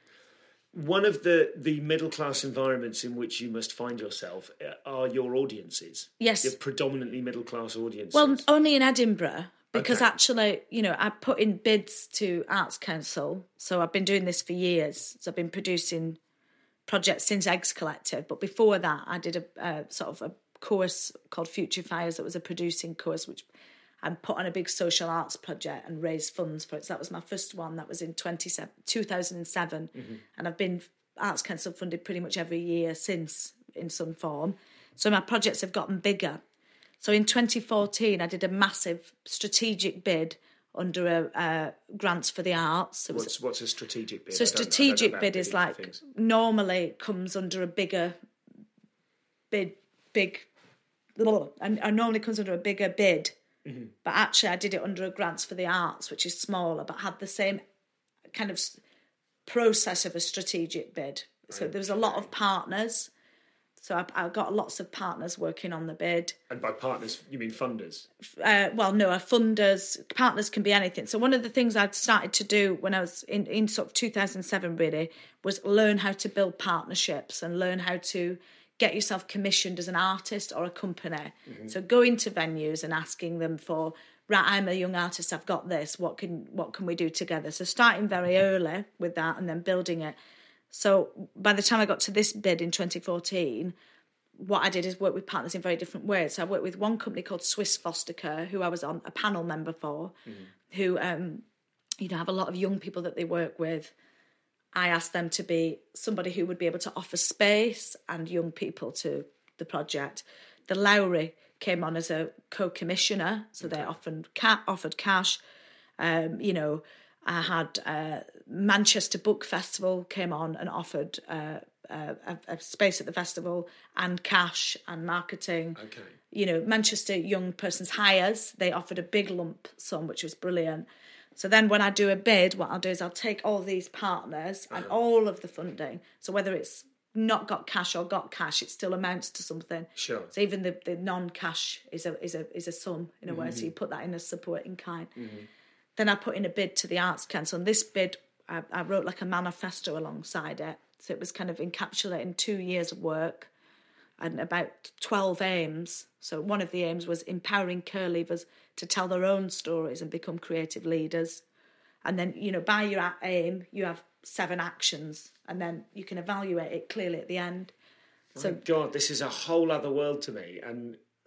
One of the, the middle class environments in which you must find yourself are your audiences. Yes. Your predominantly middle class audiences. Well, only in Edinburgh. Because okay. actually, you know, I put in bids to Arts Council. So I've been doing this for years. So I've been producing project since Eggs Collective, but before that I did a uh, sort of a course called Future Fires that was a producing course, which I put on a big social arts project and raised funds for it. So that was my first one. That was in two thousand seven, mm-hmm. and I've been Arts Council funded pretty much every year since in some form. So my projects have gotten bigger. So in twenty fourteen I did a massive strategic bid under a uh, grants for the arts. It was, what's, what's a strategic bid? So a strategic bid is like things. Normally comes under a bigger bid, big, and, and normally comes under a bigger bid. Mm-hmm. But actually I did it under a grants for the arts, which is smaller, but had the same kind of process of a strategic bid. So okay. There was a lot of partners. So I, I got lots of partners working on the bid. And by partners, you mean funders? Uh, well, no, funders. Partners can be anything. So one of the things I'd started to do when I was in, in sort of two thousand seven, really, was learn how to build partnerships and learn how to get yourself commissioned as an artist or a company. Mm-hmm. So going to venues and asking them for, right, I'm a young artist, I've got this, what can what can we do together? So starting very early with that and then building it. So by the time I got to this bid in twenty fourteen, what I did is work with partners in very different ways. So I worked with one company called Swiss Foster Care, who I was on a panel member for, mm-hmm. who um, you know, have a lot of young people that they work with. I asked them to be somebody who would be able to offer space and young people to the project. The Lowry came on as a co-commissioner, so okay. they often ca- offered cash. Um, you know, I had uh, Manchester Book Festival came on and offered uh, uh, a, a space at the festival and cash and marketing. Okay. You know, Manchester Young Persons Hires, they offered a big lump sum, which was brilliant. So then when I do a bid, what I'll do is I'll take all these partners and uh-huh. all of the funding. So whether it's not got cash or got cash, it still amounts to something. Sure. So even the, the non-cash is a is a is a sum in a way. Mm-hmm. So you put that in as support in kind. Mm-hmm. Then I put in a bid to the Arts Council. And this bid, I, I wrote like a manifesto alongside it. So it was kind of encapsulating two years of work and about twelve aims. So one of the aims was empowering care leavers to tell their own stories and become creative leaders. And then, you know, by your aim, you have seven actions, and then you can evaluate it clearly at the end. My So, God, this is a whole other world to me. And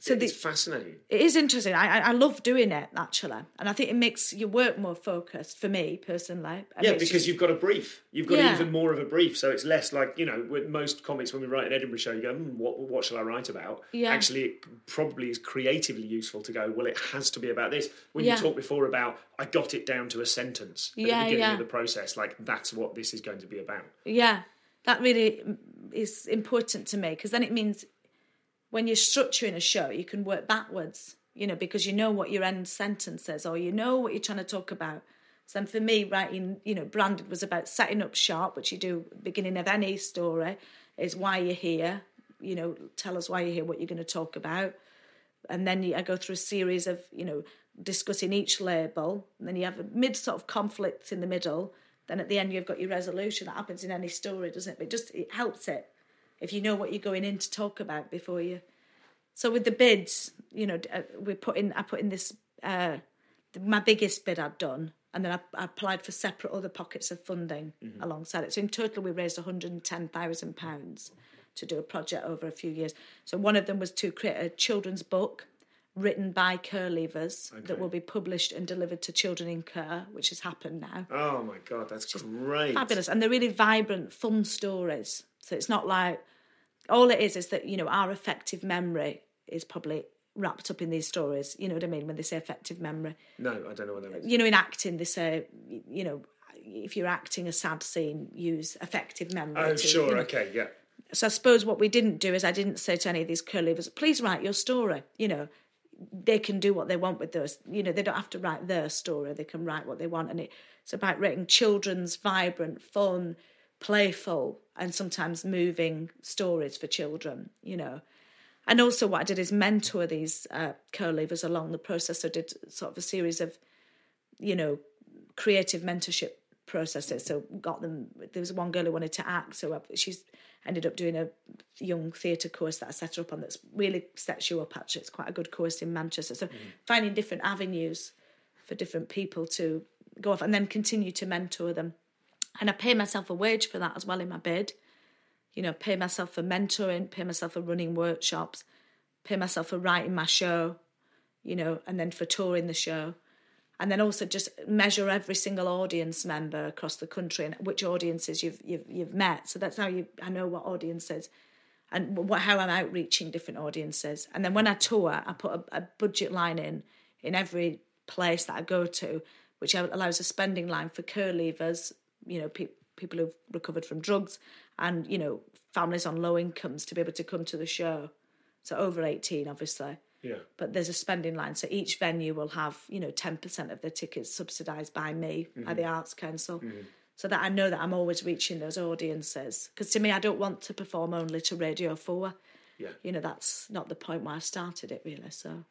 So it's the, fascinating. It is interesting. I, I I love doing it, actually. And I think it makes your work more focused, for me, personally. I Yeah, mean, because just, you've got a brief. You've got Yeah. even more of a brief. So it's less like, you know, with most comics, when we write an Edinburgh show, you go, hmm, what, what shall I write about? Yeah. Actually, it probably is creatively useful to go, well, it has to be about this. When Yeah. you talked before about, I got it down to a sentence at Yeah, the beginning yeah. of the process, like, that's what this is going to be about. Yeah, that really is important to me, because then it means when you're structuring a show, you can work backwards, you know, because you know what your end sentence is, or you know what you're trying to talk about. So then for me, writing, you know, Branded was about setting up shop, which you do at the beginning of any story, is why you're here, you know, tell us why you're here, what you're going to talk about. And then you, I go through a series of, you know, discussing each label, and then you have a mid sort of conflict in the middle. Then at the end, you've got your resolution. That happens in any story, doesn't it? But it just, it helps it if you know what you're going in to talk about before you. So with the bids, you know, we put in, I put in this, uh, my biggest bid I'd done, and then I, I applied for separate other pockets of funding mm-hmm. alongside it. So in total, we raised one hundred ten thousand pounds to do a project over a few years. So one of them was to create a children's book written by care leavers okay. that will be published and delivered to children in care, which has happened now. Oh my God, that's great. Fabulous. And they're really vibrant, fun stories. So it's not like, all it is is that, you know, our effective memory is probably wrapped up in these stories. You know what I mean? When they say effective memory. No, I don't know what that is. You know, in acting, they say, you know, if you're acting a sad scene, use effective memory. Oh, to, sure, you know. okay, yeah. So I suppose what we didn't do is I didn't say to any of these care leavers, please write your story. You know, they can do what they want with those. You know, they don't have to write their story. They can write what they want. And it, it's about writing children's vibrant, fun, playful, and sometimes moving stories for children, you know. And also what I did is mentor these uh, care leavers along the process. So I did sort of a series of, you know, creative mentorship processes. So got them, there was one girl who wanted to act, so I, she's ended up doing a young theatre course that I set her up on that's really sets you up, actually. It's quite a good course in Manchester. So mm. finding different avenues for different people to go off and then continue to mentor them. And I pay myself a wage for that as well in my bid. You know, pay myself for mentoring, pay myself for running workshops, pay myself for writing my show, you know, and then for touring the show. And then also just measure every single audience member across the country and which audiences you've you've you've met. So that's how you I know what audiences and what how I'm outreaching different audiences. And then when I tour, I put a, a budget line in in every place that I go to, which allows a spending line for care leavers, you know, pe- people who've recovered from drugs, and, you know, families on low incomes to be able to come to the show. So over eighteen, obviously. Yeah. But there's a spending line. So each venue will have, you know, ten percent of their tickets subsidised by me, mm-hmm. by the Arts Council. Mm-hmm. So that I know that I'm always reaching those audiences. Because to me, I don't want to perform only to Radio four. Yeah. You know, that's not the point where I started it, really, so...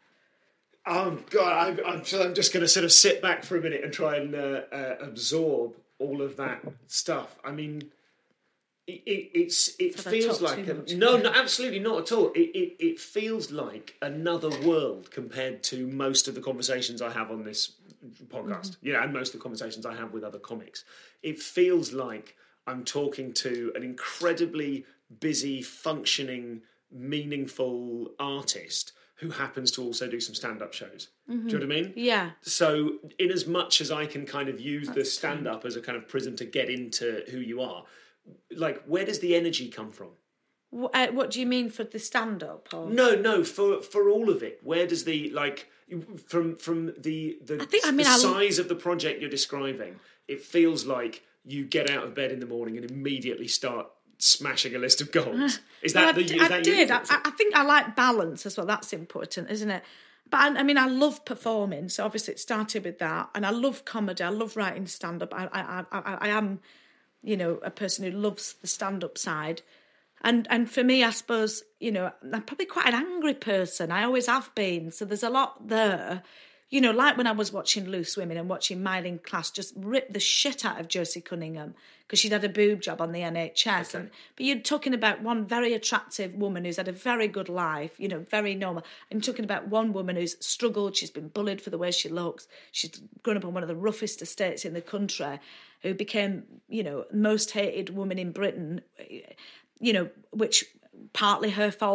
Oh, God, I'm, I'm, I'm just going to sort of sit back for a minute and try and uh, uh, absorb all of that stuff. I mean... It, it, it's it Have feels like a, no, no, absolutely not at all. It, it it feels like another world compared to most of the conversations I have on this podcast. Mm-hmm. You know, and most of the conversations I have with other comics. It feels like I'm talking to an incredibly busy, functioning, meaningful artist who happens to also do some stand-up shows. Mm-hmm. Do you know what I mean? Yeah. So, in as much as I can kind of use That's the stand-up true. As a kind of prism to get into who you are. Like, where does the energy come from? What, uh, what do you mean for the stand-up? Or? No, no, for for all of it. Where does the, like, from from the the, I think, I mean, the size of the project you're describing, it feels like you get out of bed in the morning and immediately start smashing a list of goals. Is that well, the? I, is I that did. You? I, I think I like balance as well. That's important, isn't it? But I, I mean, I love performing, so obviously it started with that, and I love comedy. I love writing stand-up. I I I, I am. You know, a person who loves the stand-up side. And and for me, I suppose, you know, I'm probably quite an angry person. I always have been. So there's a lot there. You know, like when I was watching Loose Women and watching Myling Class just rip the shit out of Josie Cunningham because she'd had a boob job on the N H S. Okay. And, but you're talking about one very attractive woman who's had a very good life, you know, very normal. I'm talking about one woman who's struggled. She's been bullied for the way she looks. She's grown up on one of the roughest estates in the country, who became, you know, most hated woman in Britain, you know, which partly her fault,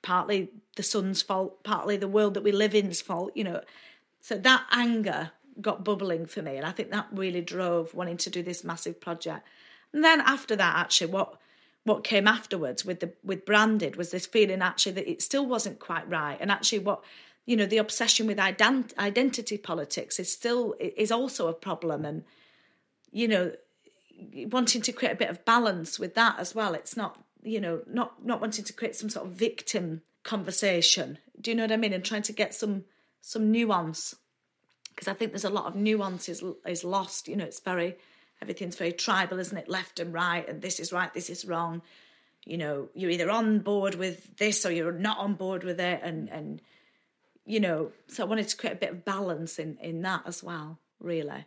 partly the sun's fault, partly the world that we live in's fault, you know. So that anger got bubbling for me, and I think that really drove wanting to do this massive project. And then after that, actually, what what came afterwards with the with Branded was this feeling actually that it still wasn't quite right, and actually what, you know, the obsession with ident- identity politics is still is also a problem, and you know, wanting to create a bit of balance with that as well. It's not, you know, not not wanting to create some sort of victim conversation. Do you know what I mean? And trying to get some some nuance, because I think there's a lot of nuance is is lost. You know, it's very everything's very tribal, isn't it? Left and right, and this is right, this is wrong. You know, you're either on board with this or you're not on board with it, and and you know, so I wanted to create a bit of balance in in that as well, really.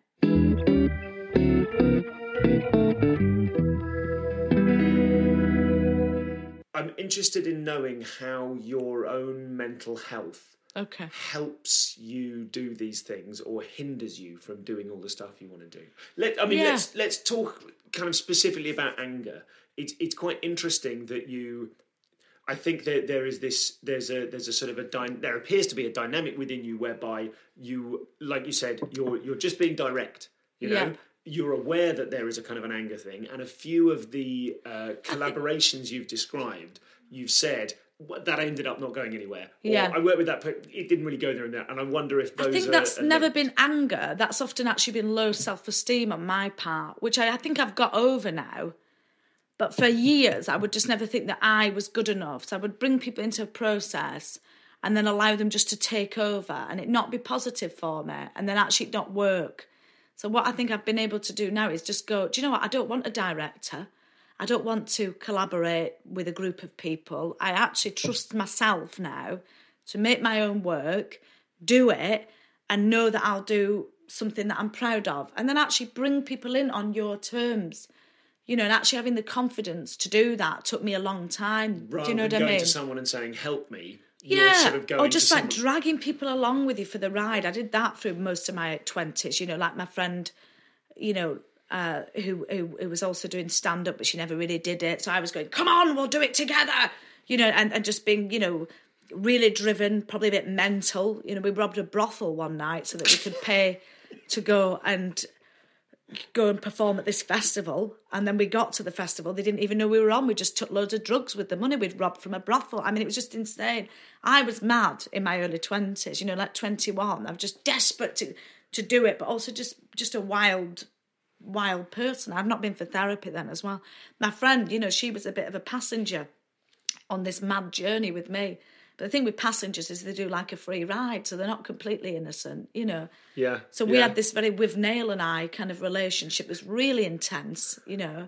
I'm interested in knowing how your own mental health okay. helps you do these things or hinders you from doing all the stuff you want to do. Let, I mean, Yeah. let's let's talk kind of specifically about anger. It's it's quite interesting that you. I think that there is this. There's a there's a sort of a dy- there appears to be a dynamic within you whereby you, like you said, you're you're just being direct. You know. Yeah. You're aware that there is a kind of an anger thing, and a few of the uh, collaborations you've described, you've said well, that ended up not going anywhere. Or, Yeah. I worked with that, but it didn't really go there and there. And I wonder if those. I think are, that's are never linked. been anger. That's often actually been low self-esteem on my part, which I, I think I've got over now. But for years, I would just never think that I was good enough. So I would bring people into a process and then allow them just to take over and it not be positive for me and then actually it not work. So what I think I've been able to do now is just go, do you know what? I don't want a director. I don't want to collaborate with a group of people. I actually trust myself now to make my own work, do it, and know that I'll do something that I'm proud of. And then actually bring people in on your terms. You know, and actually having the confidence to do that took me a long time. Rather do you know than what I going mean? to someone and saying, help me. You're Yeah, sort of going or just to like someone... dragging people along with you for the ride. I did that through most of my twenties, you know, like my friend, you know, uh, who, who who was also doing stand-up, but she never really did it. So I was going, come on, we'll do it together, you know, and, and just being, you know, really driven, probably a bit mental. You know, we robbed a brothel one night so that we could pay to go and... go and perform at this festival, and then we got to the festival, they didn't even know we were on. We just took loads of drugs with the money we'd robbed from a brothel. I mean, it was just insane. I was mad in my early twenties, you know, like twenty-one. I'm just desperate to to do it, but also just just a wild wild person. I've not been for therapy then as well. My friend, you know, she was a bit of a passenger on this mad journey with me. But the thing with passengers is they do like a free ride, so they're not completely innocent, you know. Yeah. So we yeah. had this very with Neil and I kind of relationship. It was really intense, you know.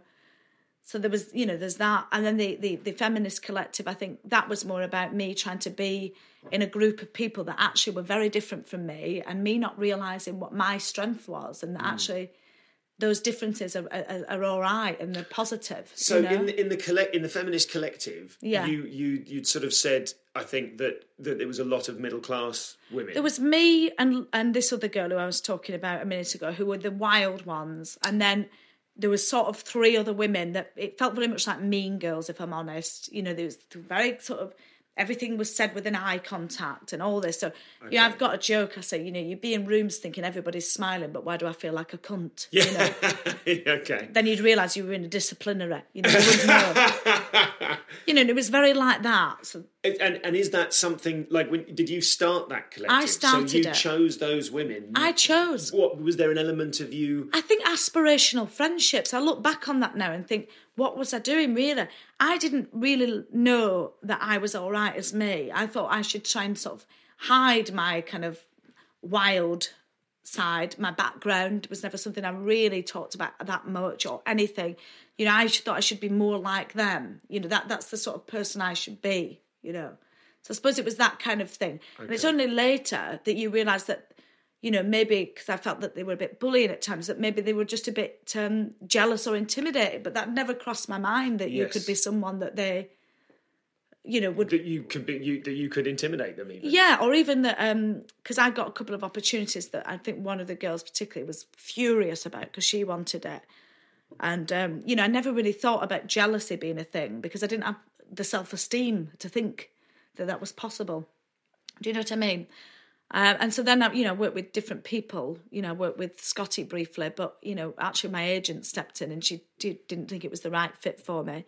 So there was, you know, there's that. And then the, the, the feminist collective, I think that was more about me trying to be in a group of people that actually were very different from me and me not realising what my strength was and that mm. actually... those differences are, are, are all right and they're positive. So you know? in the in the collect in the feminist collective, yeah. you you you'd sort of said, I think that that there was a lot of middle class women. There was me and and this other girl who I was talking about a minute ago, who were the wild ones, and then there was sort of three other women that it felt very much like Mean Girls, if I'm honest. You know, there was very sort of. Everything was said with an eye contact and all this. So, okay. yeah, I've got a joke. I say, you know, you'd be in rooms thinking everybody's smiling, but why do I feel like a cunt? Yeah. You know? Okay. Then you'd realise you were in a disciplinary. You know, you wouldn't know. You know, and it was very like that. So, and and is that something, like, when did you start that collective? I started So you it. chose those women? I chose. What, was there an element of you... I think aspirational friendships. I look back on that now and think, what was I doing, really? I didn't really know that I was all right as me. I thought I should try and sort of hide my kind of wild side. My background was never something I really talked about that much or anything. You know, I thought I should be more like them. You know, that that's the sort of person I should be, you know. So I suppose it was that kind of thing. Okay. And it's only later that you realise that, you know, maybe because I felt that they were a bit bullying at times, that maybe they were just a bit um, jealous or intimidated. But that never crossed my mind that you yes. could be someone that they, you know, would... That you could be, you, that you could intimidate them even. Yeah, or even that, because um, I got a couple of opportunities that I think one of the girls particularly was furious about because she wanted it. And, um, you know, I never really thought about jealousy being a thing because I didn't have the self-esteem to think that that was possible. Do you know what I mean? Uh, and so then, I, you know, I worked with different people. You know, I worked with Scotty briefly, but, you know, actually my agent stepped in and she did, didn't think it was the right fit for me.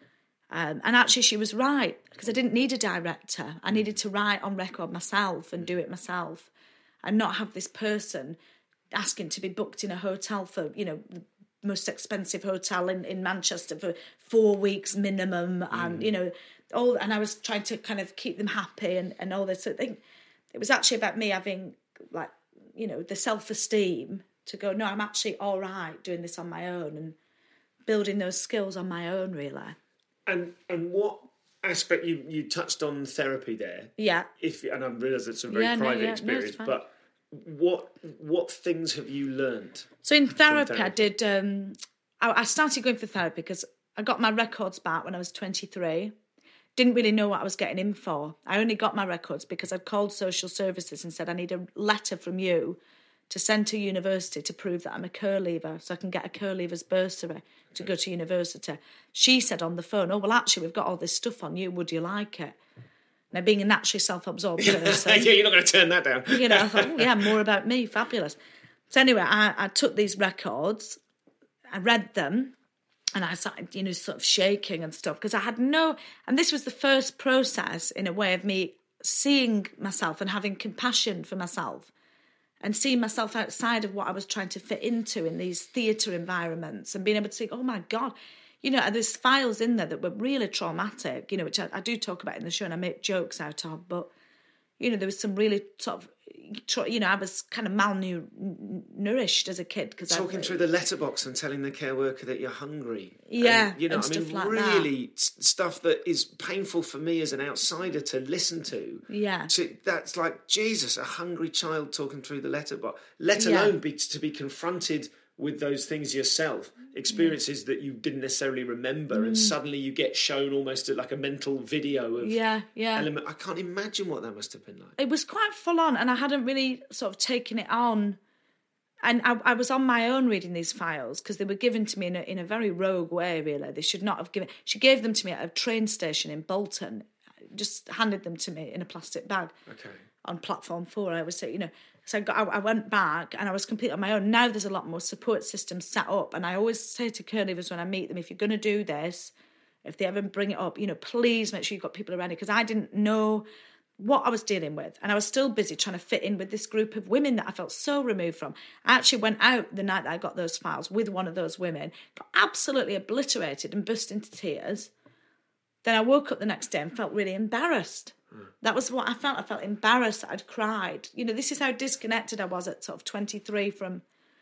Um, and actually she was right, because I didn't need a director. I needed to write on record myself and do it myself and not have this person asking to be booked in a hotel for, you know, the most expensive hotel in, in Manchester for four weeks minimum. Mm. And, you know, all, and I was trying to kind of keep them happy and, and all this. So I think it was actually about me having, like, you know, the self-esteem to go, no, I'm actually all right doing this on my own and building those skills on my own, really. And and what aspect, you, you touched on therapy there. Yeah. If and I realise it's a very yeah, private no, yeah, experience, no, but what what things have you learned? So in therapy, therapy? I did. Um, I, I started going for therapy because I got my records back when I was twenty-three. Didn't really know what I was getting in for. I only got my records because I'd called social services and said, I need a letter from you to send to university to prove that I'm a Kerr leaver, so I can get a Kerr leavers bursary to go to university. She said on the phone, oh, well, actually, we've got all this stuff on you. Would you like it? Now, being a naturally self-absorbed person... yeah, you're not going to turn that down. you know, I thought, oh, yeah, more about me. Fabulous. So anyway, I, I took these records, I read them, and I started, you know, sort of shaking and stuff, because I had no... And this was the first process, in a way, of me seeing myself and having compassion for myself and seeing myself outside of what I was trying to fit into in these theatre environments and being able to think, oh, my God, you know, there's files in there that were really traumatic, you know, which I, I do talk about in the show and I make jokes out of, but, you know, there was some really sort of, you know, I was kind of malnourished as a kid. Cause Talking I, through the letterbox and telling the care worker that you're hungry. Yeah, and, you know, and I mean, stuff like really that. stuff that is painful for me as an outsider to listen to. Yeah. To, that's like, Jesus, a hungry child talking through the letterbox, let Yeah. alone be to be confronted with those things yourself, experiences that you didn't necessarily remember, Mm. and suddenly you get shown almost like a mental video of Yeah, yeah. element. I can't imagine what that must have been like. It was quite full on, and I hadn't really sort of taken it on. And I, I was on my own reading these files because they were given to me in a, in a very rogue way, really. They should not have given... She gave them to me at a train station in Bolton, just handed them to me in a plastic bag. Okay. On platform four, I would say, you know... So I, got, I, I went back and I was completely on my own. Now there's a lot more support systems set up. And I always say to Kerr leavers when I meet them, if you're going to do this, if they ever bring it up, you know, please make sure you've got people around you. Because I didn't know what I was dealing with. And I was still busy trying to fit in with this group of women that I felt so removed from. I actually went out the night that I got those files with one of those women, got absolutely obliterated and burst into tears. Then I woke up the next day and felt really embarrassed. That was what I felt. I felt embarrassed that I'd cried. You know, this is how disconnected I was at sort of twenty-three from,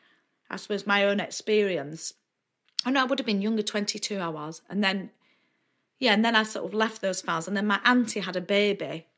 I suppose, my own experience. I know I would have been younger, twenty-two I was. And then, yeah, and then I sort of left those files. And then my auntie had a baby.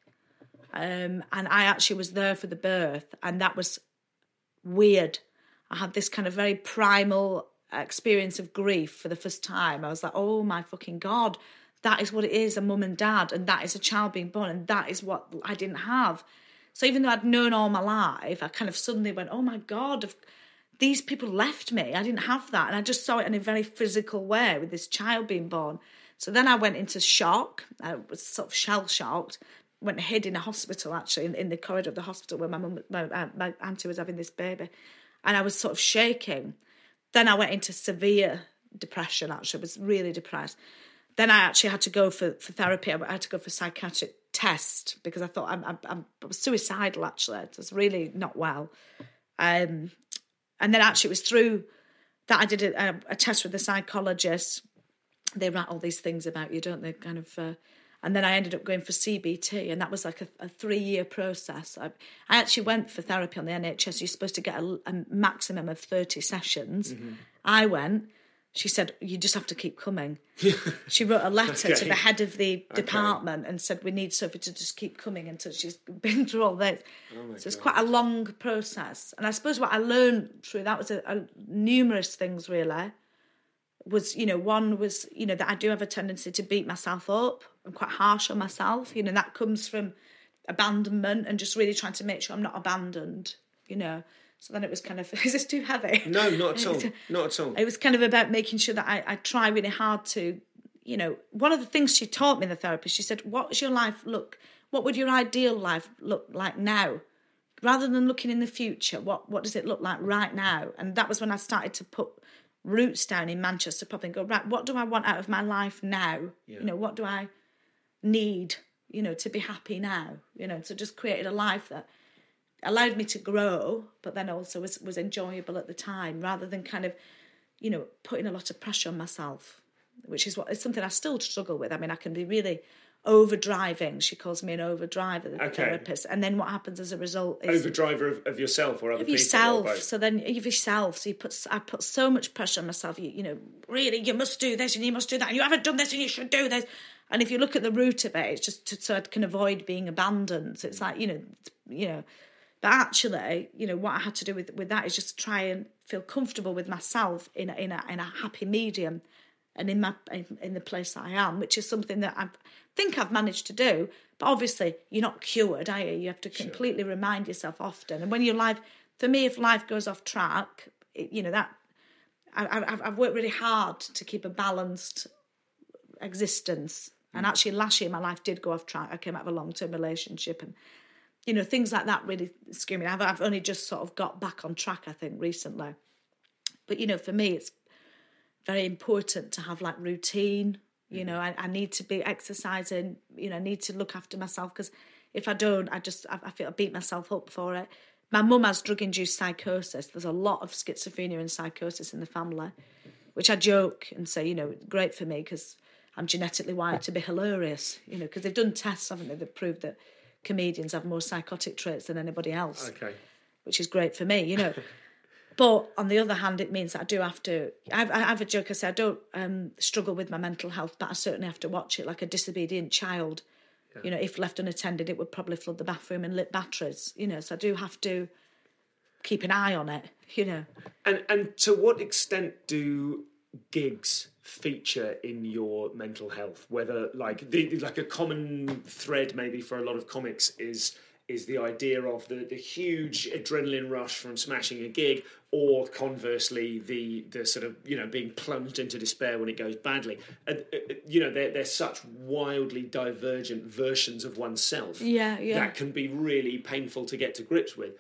Um, and I actually was there for the birth. And that was weird. I had this kind of very primal experience of grief for the first time. I was like, oh, my fucking God. That is what it is, a mum and dad, and that is a child being born, and that is what I didn't have. So even though I'd known all my life, I kind of suddenly went, oh my God, if these people left me. I didn't have that. And I just saw it in a very physical way with this child being born. So then I went into shock. I was sort of shell-shocked. Went and hid in a hospital, actually, in, in the corridor of the hospital where my mum, my, my auntie was having this baby. And I was sort of shaking. Then I went into severe depression, actually. I was really depressed. Then I actually had to go for, for therapy. I had to go for psychiatric test because I thought I'm, I'm, I'm, I was suicidal, actually. It was really not well. Um, and then actually it was through that I did a, a test with the psychologist. They write all these things about you, don't they? Kind of. Uh, and then I ended up going for C B T, and that was like a, a three-year process. I, I actually went for therapy on the N H S. You're supposed to get a, a maximum of thirty sessions. Mm-hmm. I went. She said, you just have to keep coming. She wrote a letter okay. to the head of the department okay. and said, we need Sophie to just keep coming until she's been through all this. Oh so it's God. Quite a long process. And I suppose what I learned through that was a, a, numerous things, really. Was, you know, one was, you know, that I do have a tendency to beat myself up. I'm quite harsh on myself. You know, that comes from abandonment and just really trying to make sure I'm not abandoned, you know. So then it was kind of, is this too heavy? No, not at all. Not at all. It was kind of about making sure that I, I try really hard to, you know, one of the things she taught me, the therapist, she said, what does your life look, what would your ideal life look like now? Rather than looking in the future, what, what does it look like right now? And that was when I started to put roots down in Manchester pub and go, right, what do I want out of my life now? Yeah. You know, what do I need, you know, to be happy now? You know, so just created a life that allowed me to grow, but then also was, was enjoyable at the time, rather than kind of, you know, putting a lot of pressure on myself, which is what is something I still struggle with. I mean, I can be really overdriving. She calls me an overdriver, the okay. therapist. And then what happens as a result is... Overdriver of, of yourself or other of people? Yourself. So then of yourself. So you put, I put so much pressure on myself. You, you know, really, you must do this and you must do that. And you haven't done this and you should do this. And if you look at the root of it, it's just to, so I can avoid being abandoned. So it's like, you know, you know... But actually, you know, what I had to do with with that is just try and feel comfortable with myself in a, in a, in a happy medium, and in my in, in the place that I am, which is something that I think I've managed to do. But obviously, you're not cured, are you? You have to completely sure. remind yourself often. And when your life, for me, if life goes off track, it, you know that I, I've, I've worked really hard to keep a balanced existence. Mm. And actually, last year my life did go off track. I came out of a long-term relationship and. You know, things like that really scare me. I've, I've only just sort of got back on track, I think, recently. But, you know, for me, it's very important to have, like, routine. You know, I, I need to be exercising. You know, I need to look after myself, because if I don't, I just, I, I feel I beat myself up for it. My mum has drug-induced psychosis. There's a lot of schizophrenia and psychosis in the family, which I joke and say, you know, great for me because I'm genetically wired to be hilarious, you know, because they've done tests, haven't they? They've proved that comedians have more psychotic traits than anybody else, okay, which is great for me, you know. But on the other hand, it means that I do have to. I've, I have a joke. I say I don't um, struggle with my mental health, but I certainly have to watch it like a disobedient child. Yeah. You know, if left unattended, it would probably flood the bathroom and lit batteries. You know, so I do have to keep an eye on it. You know, and and to what extent do gigs feature in your mental health? Whether like the like a common thread maybe for a lot of comics is is the idea of the, the huge adrenaline rush from smashing a gig, or conversely the the sort of, you know, being plunged into despair when it goes badly. And uh, you know, they're they're such wildly divergent versions of oneself. Yeah, yeah. That can be really painful to get to grips with.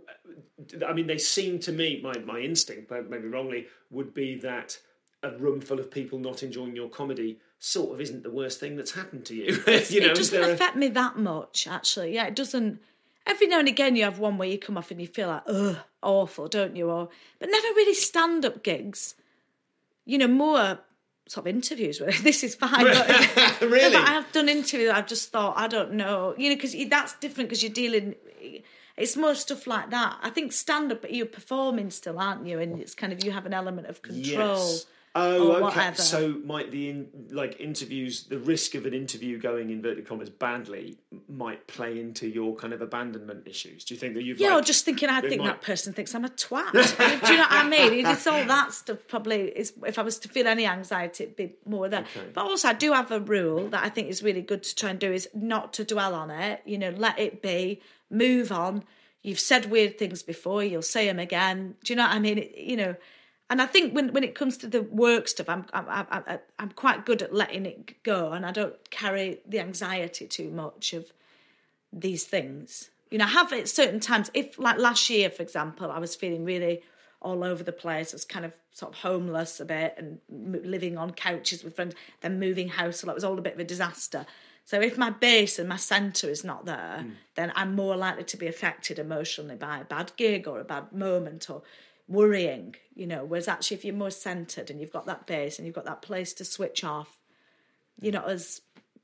I mean, they seem to me, my my instinct, but maybe wrongly, would be that a room full of people not enjoying your comedy sort of isn't the worst thing that's happened to you. you know, it doesn't affect a... me that much, actually. Yeah, it doesn't. Every now and again you have one where you come off and you feel like, ugh, awful, don't you? Or, but never really stand-up gigs. You know, more sort of interviews. Really. This is fine. But, really? No, but I have done interviews I've just thought, I don't know. You know, because that's different because you're dealing... It's more stuff like that. I think stand-up, you're performing still, aren't you? And it's kind of, you have an element of control. Yes. Oh, or okay. Whatever. So might the in, like interviews, the risk of an interview going inverted commas badly might play into your kind of abandonment issues? Do you think that you've? Yeah, like, or just thinking, I think might... that person thinks I'm a twat. Do you know what I mean? It's all that stuff. Probably is. If I was to feel any anxiety, it'd be more that. Okay. But also, I do have a rule that I think is really good to try and do is not to dwell on it. You know, let it be. Move on. You've said weird things before. You'll say them again. Do you know what I mean? It, you know. And I think when, when it comes to the work stuff, I'm, I'm I'm I'm quite good at letting it go, and I don't carry the anxiety too much of these things. You know, I have at certain times. If like last year, for example, I was feeling really all over the place. I was kind of sort of homeless a bit and living on couches with friends, then moving house, so that was all a bit of a disaster. So if my base and my centre is not there, mm. then I'm more likely to be affected emotionally by a bad gig or a bad moment or worrying, you know, whereas actually if you're more centred and you've got that base and you've got that place to switch off, you're not as,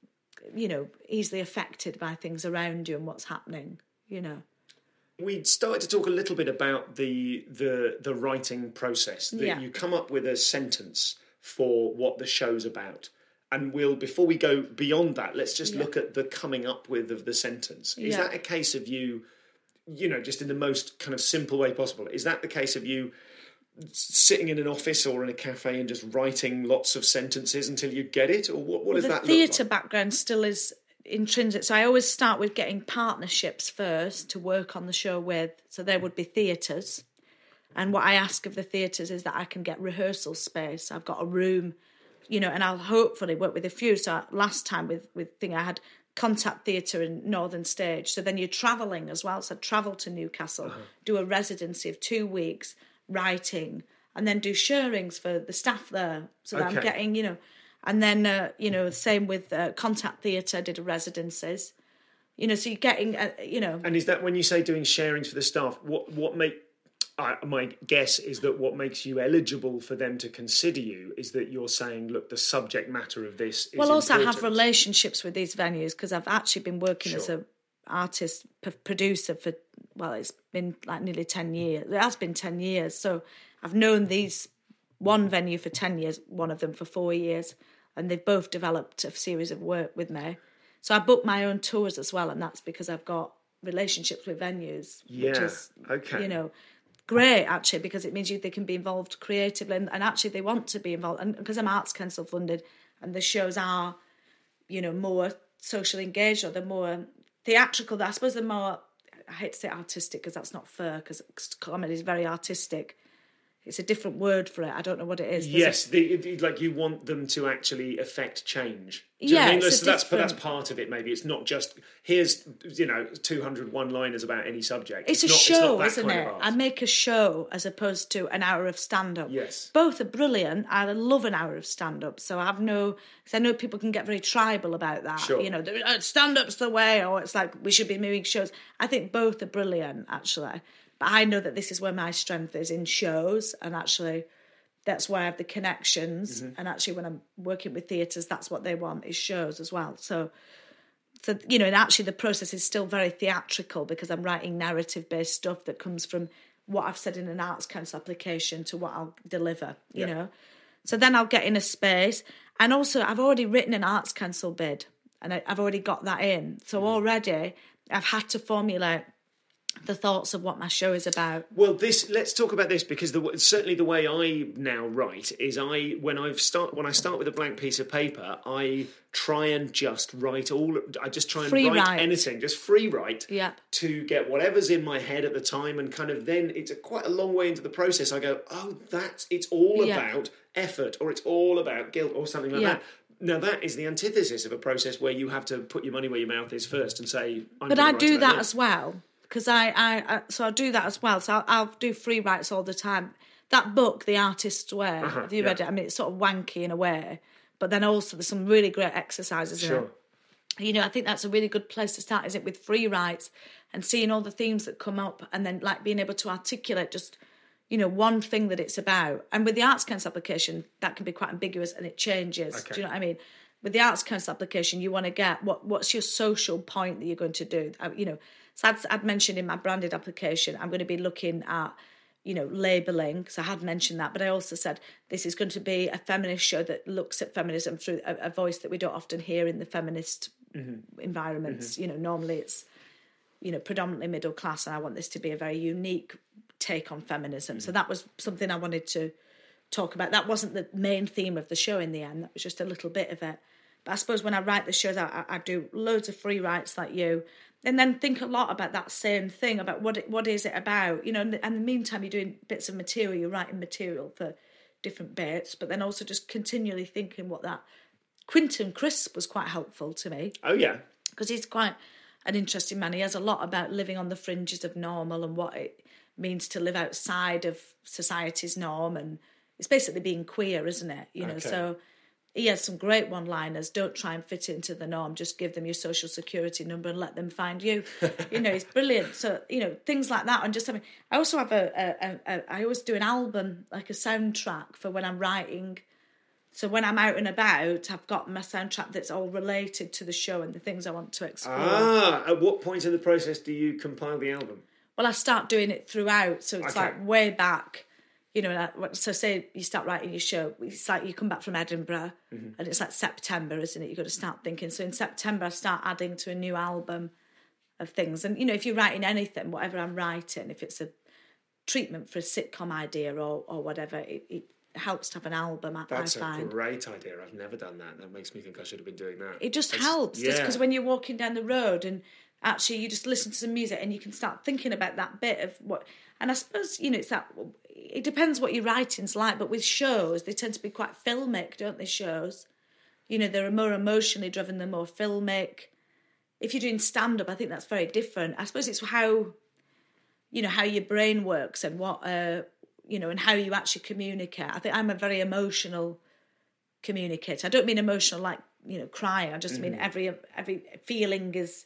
you know, easily affected by things around you and what's happening, you know. We started to talk a little bit about the the the writing process, that yeah. you come up with a sentence for what the show's about. And we'll, before we go beyond that, let's just yeah. look at the coming up with of the sentence. Is yeah. that a case of you, you know, just in the most kind of simple way possible? Is that the case of you sitting in an office or in a cafe and just writing lots of sentences until you get it? Or what, what well, does that look like? The theatre background still is intrinsic. So I always start with getting partnerships first to work on the show with. So there would be theatres. And what I ask of the theatres is that I can get rehearsal space. I've got a room you know, and I'll hopefully work with a few. So last time with, with thing I had Contact Theatre and Northern Stage. So then you're travelling as well. So I'd travel to Newcastle, uh-huh. do a residency of two weeks, writing, and then do showings for the staff there. So that okay. I'm getting, you know, and then, uh, you know, same with uh, Contact Theatre, did a residencies. You know, so you're getting, uh, you know. And is that when you say doing sharings for the staff, what, what make... I, my guess is that what makes you eligible for them to consider you is that you're saying, look, the subject matter of this is well, also important. I have relationships with these venues because I've actually been working sure. as a artist p- producer for, well, it's been like nearly ten years. It has been ten years. So I've known these one venue for ten years, one of them for four years, and they've both developed a series of work with me. So I book my own tours as well, and that's because I've got relationships with venues, yeah. which is, okay. you know, great actually, because it means you, they can be involved creatively, and, and actually they want to be involved. And because I'm Arts Council funded, and the shows are, you know, more socially engaged, or they're more theatrical. I suppose they're more. I hate to say artistic because that's not fair, because comedy is very artistic. It's a different word for it. I don't know what it is. There's yes, a, the, it, like you want them to actually affect change. Do you yeah, know what I mean? it's So a that's different... that's part of it. Maybe it's not just here's you know two hundred one-liners about any subject. It's, it's a not, show, it's not isn't it? I make a show as opposed to an hour of stand-up. Yes, both are brilliant. I love an hour of stand-up, so I have no. Because I know people can get very tribal about that. Sure. You know, stand-up's the way, or it's like we should be moving shows. I think both are brilliant, actually. But I know that this is where my strength is, in shows, and actually that's where I have the connections. Mm-hmm. And actually when I'm working with theatres, that's what they want, is shows as well. So, so you know, and actually the process is still very theatrical because I'm writing narrative-based stuff that comes from what I've said in an Arts Council application to what I'll deliver, you yeah. know. So then I'll get in a space. And also I've already written an Arts Council bid, and I, I've already got that in. So already I've had to formulate the thoughts of what my show is about. Well, this let's talk about this, because the, certainly the way I now write is I when I start when I start with a blank piece of paper, I try and just write all. I just try and free write, write anything, just free write, yep. to get whatever's in my head at the time, and kind of then it's a, quite a long way into the process. I go, oh, that's it's all yep. about effort, or it's all about guilt, or something like yep. that. Now that is the antithesis of a process where you have to put your money where your mouth is first and say, I'm but I do that this. as well. Because I, I, I, so I'll do that as well. So I'll, I'll do free writes all the time. That book, The Artist's Way, uh-huh, have you yeah. read it? I mean, it's sort of wanky in a way, but then also there's some really great exercises sure. in it. You know, I think that's a really good place to start, is it, with free writes and seeing all the themes that come up, and then like being able to articulate just, you know, one thing that it's about. And with the Arts Council application, that can be quite ambiguous and it changes. Okay. Do you know what I mean? With the Arts Council application, you want to get what what's your social point that you're going to do. You know, so I'd, I'd mentioned in my branded application, I'm going to be looking at, you know, labelling. So I had mentioned that, but I also said this is going to be a feminist show that looks at feminism through a, a voice that we don't often hear in the feminist mm-hmm. environments. Mm-hmm. You know, normally it's, you know, predominantly middle class, and I want this to be a very unique take on feminism. Mm-hmm. So that was something I wanted to talk about. That wasn't the main theme of the show in the end. That was just a little bit of it. But I suppose when I write the shows, I, I do loads of free writes like you, and then think a lot about that same thing, about what it, what is it about, you know. And in the meantime, you're doing bits of material, you're writing material for different bits, but then also just continually thinking what that. Quentin Crisp was quite helpful to me. Oh yeah, because he's quite an interesting man. He has a lot about living on the fringes of normal and what it means to live outside of society's norm, and it's basically being queer, isn't it? You know, okay. so. He has some great one-liners. Don't try and fit into the norm. Just give them your social security number and let them find you. You know, he's brilliant. So, you know, things like that. And just, I mean, I also have a, a, a, a I always do an album, like a soundtrack for when I'm writing. So when I'm out and about, I've got my soundtrack that's all related to the show and the things I want to explore. Ah, at what point in the process do you compile the album? Well, I start doing it throughout. So it's okay. like way back. You know, so say you start writing your show, it's like you come back from Edinburgh mm-hmm. and it's like September, isn't it? You've got to start thinking. So in September, I start adding to a new album of things. And, you know, if you're writing anything, whatever I'm writing, if it's a treatment for a sitcom idea or, or whatever, it, it helps to have an album, I, That's I find. That's a great idea. I've never done that. That makes me think I should have been doing that. It just That's, helps. Yeah. Just because when you're walking down the road and actually you just listen to some music and you can start thinking about that bit of what... And I suppose, you know, it's that... it depends what your writing's like, but with shows, they tend to be quite filmic, don't they, shows? You know, they're more emotionally driven, they're more filmic. If you're doing stand-up, I think that's very different. I suppose it's how, you know, how your brain works and what, uh, you know, and how you actually communicate. I think I'm a very emotional communicator. I don't mean emotional like, you know, crying. I just mm-hmm. mean every every feeling is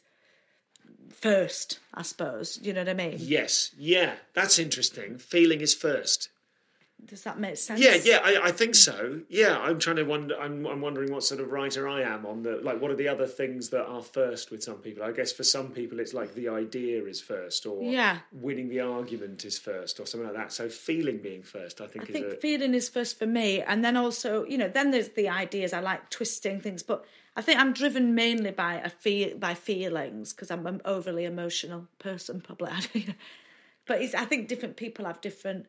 first, I suppose. You know what I mean? Yes. Yeah, that's interesting. Feeling is first. Does that make sense? Yeah, yeah, I, I think so. Yeah, I'm trying to wonder. I'm, I'm wondering what sort of writer I am on the like. What are the other things that are first with some people? I guess for some people it's like the idea is first, or yeah. winning the argument is first, or something like that. So feeling being first, I think. I is think a... feeling is first for me, and then also, you know, then there's the ideas. I like twisting things, but I think I'm driven mainly by a feel by feelings because I'm an overly emotional person, probably. But it's, I think different people have different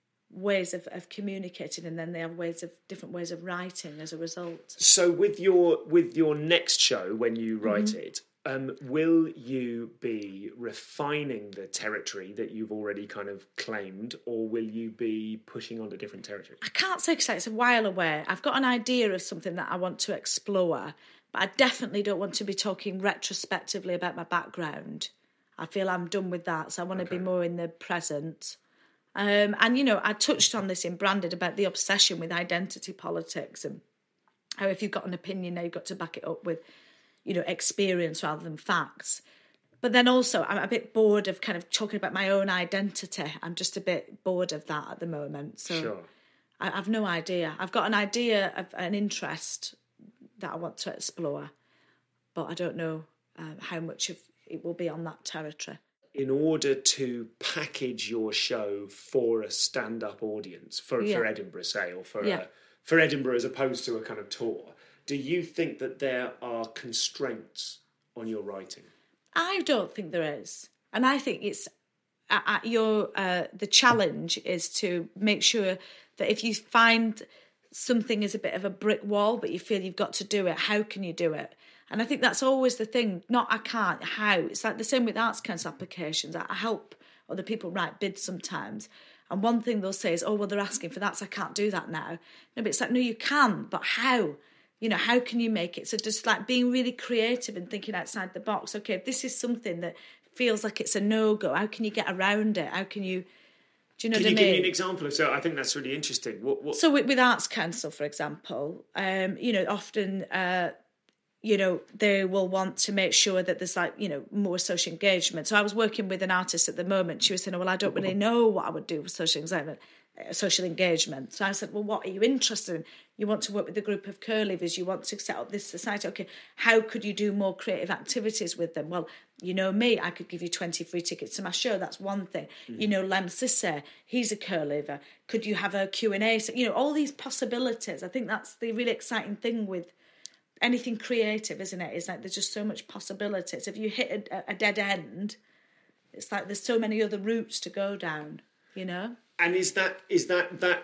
ways of, of communicating, and then they have ways of different ways of writing as a result. So with your with your next show, when you write mm-hmm. it, um, will you be refining the territory that you've already kind of claimed, or will you be pushing on to different territory? I can't say because it's a while away. I've got an idea of something that I want to explore, but I definitely don't want to be talking retrospectively about my background. I feel I'm done with that, so I want okay. to be more in the present. Um, and, you know, I touched on this in Branded about the obsession with identity politics and how if you've got an opinion now, you've got to back it up with, you know, experience rather than facts. But then also I'm a bit bored of kind of talking about my own identity. I'm just a bit bored of that at the moment. So sure. I, I've no idea. I've got an idea of an interest that I want to explore, but I don't know um, how much of it will be on that territory. In order to package your show for a stand-up audience, for, yeah. for Edinburgh, say, or for yeah. a, for Edinburgh as opposed to a kind of tour, do you think that there are constraints on your writing? I don't think there is. And I think it's at your uh, the challenge is to make sure that if you find something is a bit of a brick wall, but you feel you've got to do it, how can you do it? And I think that's always the thing, not I can't, how. It's like the same with arts council applications. I help other people write bids sometimes. And one thing they'll say is, oh, well, they're asking for that, so I can't do that now. No, but it's like, no, you can, but how? You know, how can you make it? So just like being really creative and thinking outside the box. Okay, if this is something that feels like it's a no-go, how can you get around it? How can you... Do you know Can what I you mean? give me an example of so? I think that's really interesting. What, what... So with, with Arts Council, for example, um, you know, often... Uh, you know, they will want to make sure that there's like, you know, more social engagement. So I was working with an artist at the moment. She was saying, oh, well, I don't really know what I would do with social engagement. Social engagement. So I said, well, what are you interested in? You want to work with a group of curlivers. You want to set up this society. Okay, how could you do more creative activities with them? Well, you know me, I could give you twenty free tickets to my show. That's one thing. Mm. You know, Lem Sisse, he's a curliver. Could you have a Q and A? So, you know, all these possibilities. I think that's the really exciting thing with anything creative, isn't it? It's like there's just so much possibilities. If you hit a, a dead end, it's like there's so many other routes to go down, you know? And is that is that that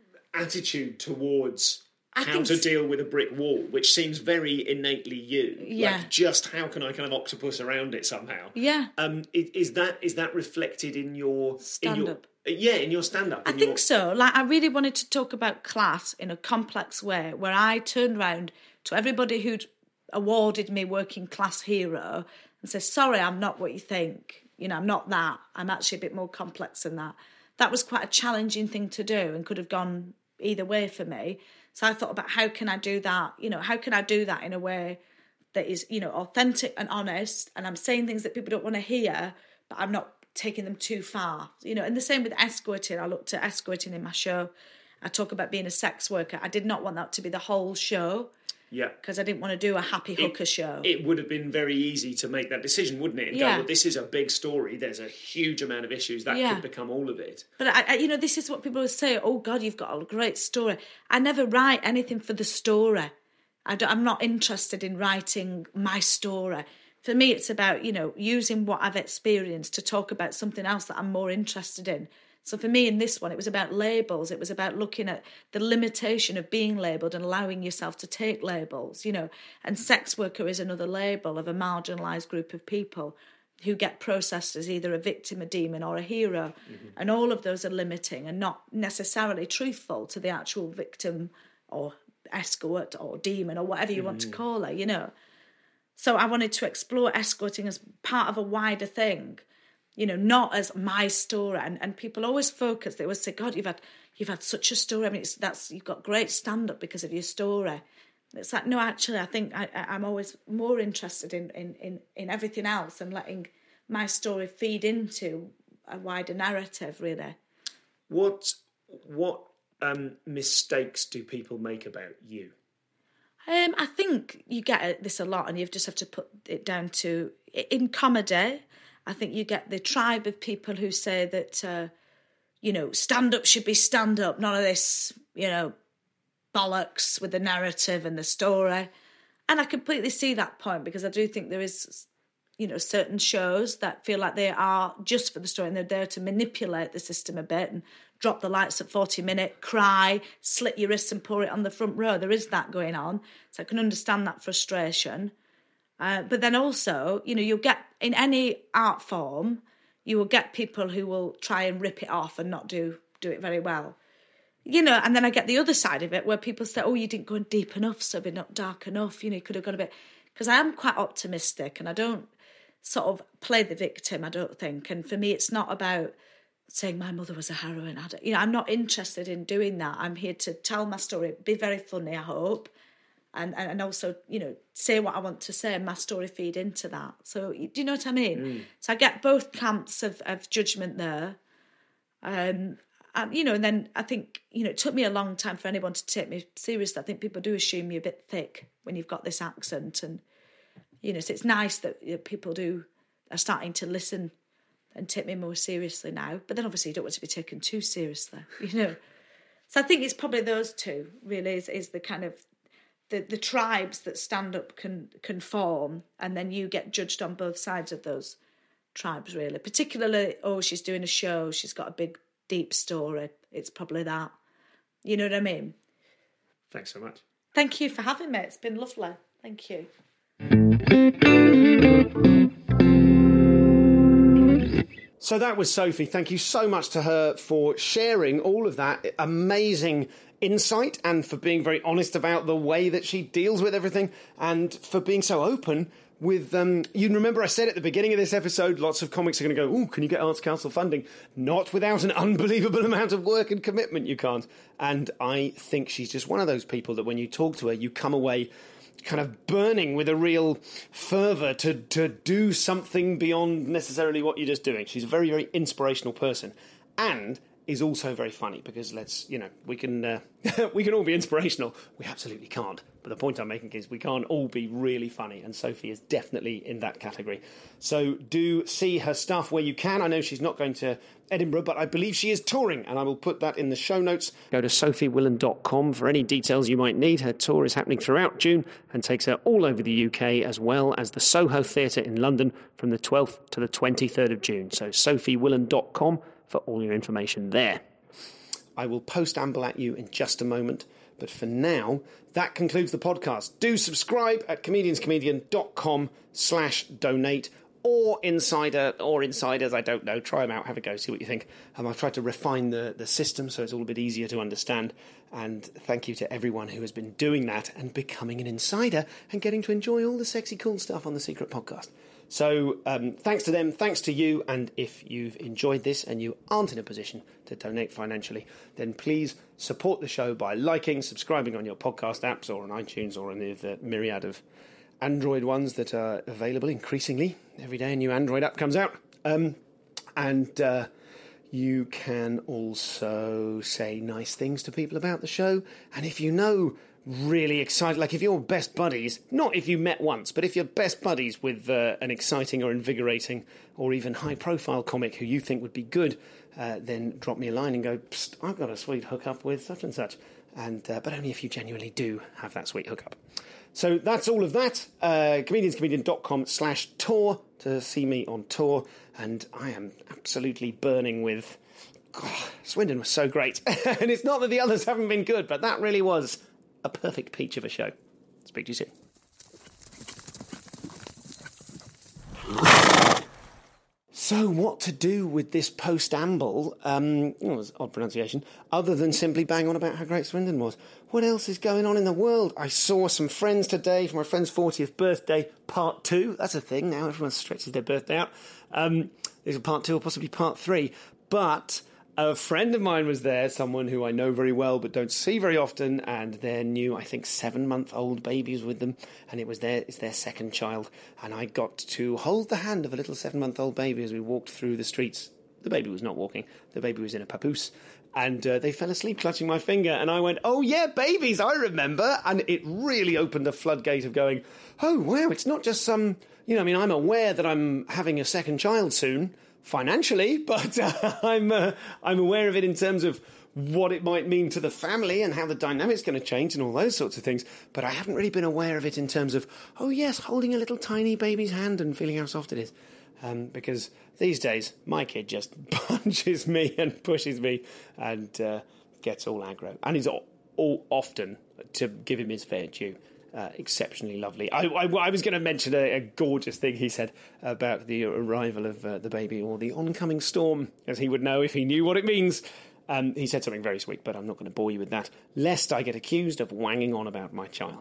attitude towards I how to deal with a brick wall, which seems very innately you? Yeah. Like just how can I kind of octopus around it somehow? Yeah. Um, is, is that is that reflected in your stand-up? In your, yeah, in your stand-up. I your... think so. Like I really wanted to talk about class in a complex way, where I turned around to everybody who'd awarded me working class hero and said, sorry, I'm not what you think. You know, I'm not that. I'm actually a bit more complex than that. That was quite a challenging thing to do and could have gone either way for me. So I thought about how can I do that? You know, how can I do that in a way that is, you know, authentic and honest, and I'm saying things that people don't want to hear, but I'm not taking them too far. You know, and the same with escorting. I looked at escorting in my show. I talk about being a sex worker. I did not want that to be the whole show. Yeah. Because I didn't want to do a happy hooker it, show. It would have been very easy to make that decision, wouldn't it? And yeah. go, well, this is a big story. There's a huge amount of issues. That yeah. could become all of it. But, I, I, you know, this is what people always say, oh, God, you've got a great story. I never write anything for the story. I don't, I'm not interested in writing my story. For me, it's about, you know, using what I've experienced to talk about something else that I'm more interested in. So for me in this one, it was about labels. It was about looking at the limitation of being labelled and allowing yourself to take labels, you know. And sex worker is another label of a marginalised group of people. who get processed as either a victim, a demon, or a hero. Mm-hmm. And all of those are limiting and not necessarily truthful to the actual victim or escort or demon or whatever you mm-hmm. want to call her, you know. So I wanted to explore escorting as part of a wider thing, you know, not as my story. And, and people always focus, they always say, God, you've had you've had such a story. I mean, it's, that's you've got great stand-up because of your story. It's like, no, actually, I think I, I'm always more interested in, in, in, in everything else and letting my story feed into a wider narrative, really. What what um, mistakes do people make about you? Um, I think you get this a lot, and you just have to put it down to, in comedy, I think you get the tribe of people who say that, uh, you know, stand-up should be stand-up, none of this, you know, bollocks with the narrative and the story. And I completely see that point, because I do think there is, you know, certain shows that feel like they are just for the story and they're there to manipulate the system a bit and drop the lights at forty minute, cry, slit your wrists and pour it on the front row. There is that going on. So I can understand that frustration. Uh, but then also, you know, you'll get, in any art form, you will get people who will try and rip it off and not do do it very well. You know, and then I get the other side of it where people say, oh, you didn't go in deep enough, so we're not dark enough. You know, you could have gone a bit... Because I am quite optimistic and I don't sort of play the victim, I don't think. And for me, it's not about saying my mother was a heroin addict. You know, I'm not interested in doing that. I'm here to tell my story, be very funny, I hope, and and also, you know, say what I want to say and my story feed into that. So, do you know what I mean? Mm. So I get both camps of, of judgment there. Um And, you know, and then I think, you know, it took me a long time for anyone to take me seriously. I think people do assume you're a bit thick when you've got this accent. And, you know, so it's nice that, you know, people do are starting to listen and take me more seriously now. But then obviously you don't want to be taken too seriously, you know. So I think it's probably those two, really, is, is the kind of, the, the tribes that stand-up can, can form, and then you get judged on both sides of those tribes, really. Particularly, oh, she's doing a show, she's got a big, deep story. It's probably that. You know what I mean? Thanks so much. Thank you for having me. It's been lovely. Thank you. So that was Sophie. Thank you so much to her for sharing all of that amazing insight and for being very honest about the way that she deals with everything and for being so open with, um, you remember I said at the beginning of this episode, lots of comics are going to go, ooh, can you get Arts Council funding? Not without an unbelievable amount of work and commitment, you can't. And I think she's just one of those people that when you talk to her, you come away kind of burning with a real fervour to, to do something beyond necessarily what you're just doing. She's a very, very inspirational person. And is also very funny because let's, you know, we can uh, we can all be inspirational. We absolutely can't. But the point I'm making is we can't all be really funny, and Sophie is definitely in that category. So do see her stuff where you can. I know she's not going to Edinburgh, but I believe she is touring, and I will put that in the show notes. Go to sophie willan dot com for any details you might need. Her tour is happening throughout June and takes her all over the U K, as well as the Soho Theatre in London from the twelfth to the twenty-third of June. So sophie willan dot com for all your information there. I will post Amble at you in just a moment, but for now, that concludes the podcast. Do subscribe at comedianscomedian.com slash donate or Insider or Insiders, I don't know. Try them out, have a go, see what you think. Um, I've tried to refine the, the system so it's all a bit easier to understand. And thank you to everyone who has been doing that and becoming an insider and getting to enjoy all the sexy, cool stuff on The Secret Podcast. So um, thanks to them, thanks to you, and if you've enjoyed this and you aren't in a position to donate financially, then please support the show by liking, subscribing on your podcast apps or on iTunes or on the, the myriad of Android ones that are available increasingly. Every day a new Android app comes out. Um, and uh, you can also say nice things to people about the show. And if you know... really excited, like if you're best buddies, not if you met once, but if you're best buddies with uh, an exciting or invigorating or even high-profile comic who you think would be good, uh, then drop me a line and go, psst, I've got a sweet hookup with such and such, and uh, but only if you genuinely do have that sweet hookup. So that's all of that. Uh, comedianscomedian.com slash tour to see me on tour, and I am absolutely burning with... God, Swindon was so great. And it's not that the others haven't been good, but that really was... a perfect peach of a show. Speak to you soon. So what to do with this post-amble, um, oh, it was odd pronunciation, other than simply bang on about how great Swindon was? What else is going on in the world? I saw some friends today for my friend's fortieth birthday, part two. That's a thing now, everyone stretches their birthday out. Um, there's a part two or possibly part three. But a friend of mine was there, someone who I know very well but don't see very often, and their new, I think, seven-month-old baby was with them, and it was their, it's their second child, and I got to hold the hand of a little seven-month-old baby as we walked through the streets. The baby was not walking. The baby was in a papoose, and uh, they fell asleep clutching my finger, and I went, oh, yeah, babies, I remember, and it really opened a floodgate of going, oh, wow, it's not just some, you know, I mean, I'm aware that I'm having a second child soon, financially, but uh, I'm uh, I'm aware of it in terms of what it might mean to the family and how the dynamic's going to change and all those sorts of things. But I haven't really been aware of it in terms of, oh yes, holding a little tiny baby's hand and feeling how soft it is. Um, because these days, my kid just punches me and pushes me and uh, gets all aggro. And he's all, all often, to give him his fair due, Uh, exceptionally lovely. I, I, I was going to mention a, a gorgeous thing he said about the arrival of uh, the baby, or the oncoming storm, as he would know if he knew what it means. Um, he said something very sweet, but I'm not going to bore you with that, lest I get accused of wanging on about my child.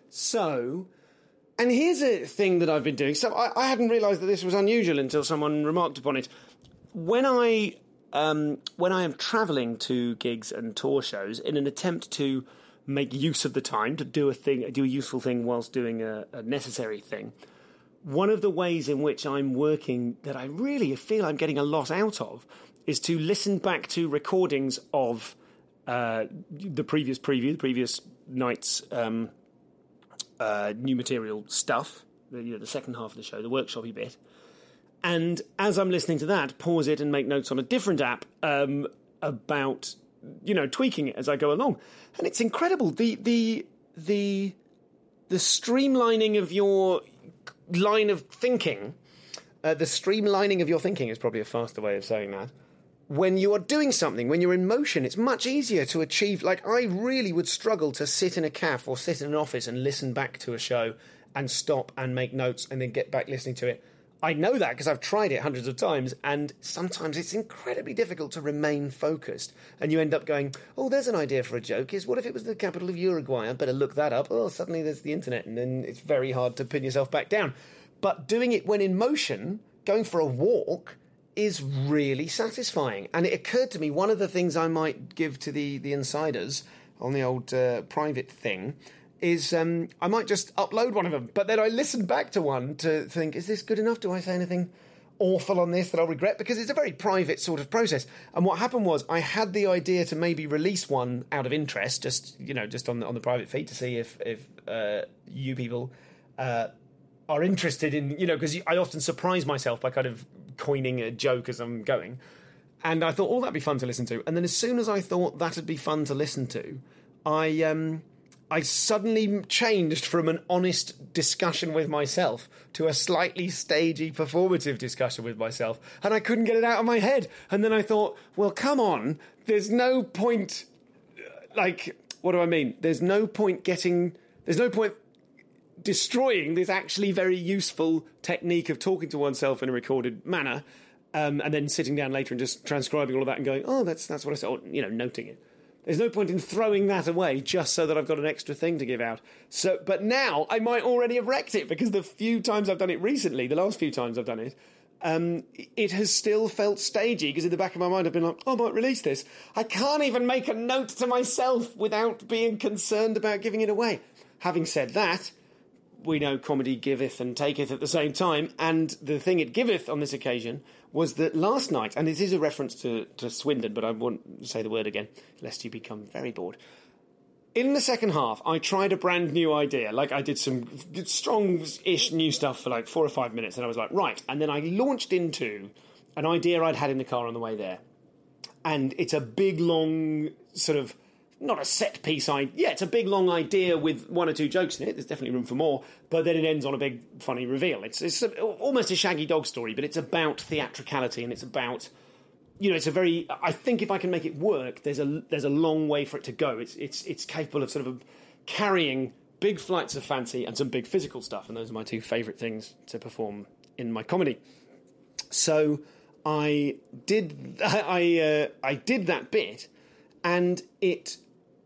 So, and here's a thing that I've been doing. So I, I hadn't realised that this was unusual until someone remarked upon it. When I um, when I am travelling to gigs and tour shows in an attempt to make use of the time to do a thing, do a useful thing whilst doing a, a necessary thing. One of the ways in which I'm working that I really feel I'm getting a lot out of is to listen back to recordings of uh, the previous preview, the previous night's um, uh, new material stuff, the, you know, the second half of the show, the workshop-y bit. And as I'm listening to that, pause it and make notes on a different app um, about, you know, tweaking it as I go along. And it's incredible, the the the the streamlining of your line of thinking, uh, the streamlining of your thinking is probably a faster way of saying that. When you are doing something, when you're in motion, it's much easier to achieve. Like, I really would struggle to sit in a cafe or sit in an office and listen back to a show and stop and make notes and then get back listening to it. I know that because I've tried it hundreds of times, and sometimes it's incredibly difficult to remain focused. And you end up going, oh, there's an idea for a joke. Is what if it was the capital of Uruguay? I better look that up. Oh, suddenly there's the internet, and then it's very hard to pin yourself back down. But doing it when in motion, going for a walk, is really satisfying. And it occurred to me, one of the things I might give to the, the insiders on the old uh, private thing is um, I might just upload one of them. But then I listen back to one to think, is this good enough? Do I say anything awful on this that I'll regret? Because it's a very private sort of process. And what happened was I had the idea to maybe release one out of interest, just, you know, just on the, on the private feed to see if, if uh, you people uh, are interested in, you know, because I often surprise myself by kind of coining a joke as I'm going. And I thought, oh, that'd be fun to listen to. And then as soon as I thought that'd be fun to listen to, I... um. I suddenly changed from an honest discussion with myself to a slightly stagey, performative discussion with myself, and I couldn't get it out of my head. And then I thought, well, come on, there's no point, like, what do I mean? There's no point getting, there's no point destroying this actually very useful technique of talking to oneself in a recorded manner, um, and then sitting down later and just transcribing all of that and going, oh, that's that's what I said, or, you know, noting it. There's no point in throwing that away just so that I've got an extra thing to give out. So, but now I might already have wrecked it, because the few times I've done it recently, the last few times I've done it, um, it has still felt stagey, because in the back of my mind I've been like, oh, I might release this. I can't even make a note to myself without being concerned about giving it away. Having said that, we know comedy giveth and taketh at the same time, and the thing it giveth on this occasion was that last night, and this is a reference to, to Swindon, but I won't say the word again, lest you become very bored. In the second half, I tried a brand new idea. Like, I did some strong-ish new stuff for like four or five minutes, and I was like, right. And then I launched into an idea I'd had in the car on the way there. And it's a big, long, sort of, not a set piece idea. Yeah, it's a big, long idea with one or two jokes in it. There's definitely room for more. But then it ends on a big, funny reveal. It's, it's a, almost a Shaggy Dog story, but it's about theatricality, and it's about, you know, it's a very, I think if I can make it work, there's a there's a long way for it to go. It's it's it's capable of sort of carrying big flights of fancy and some big physical stuff, and those are my two favourite things to perform in my comedy. So I did I uh, I did that bit, and it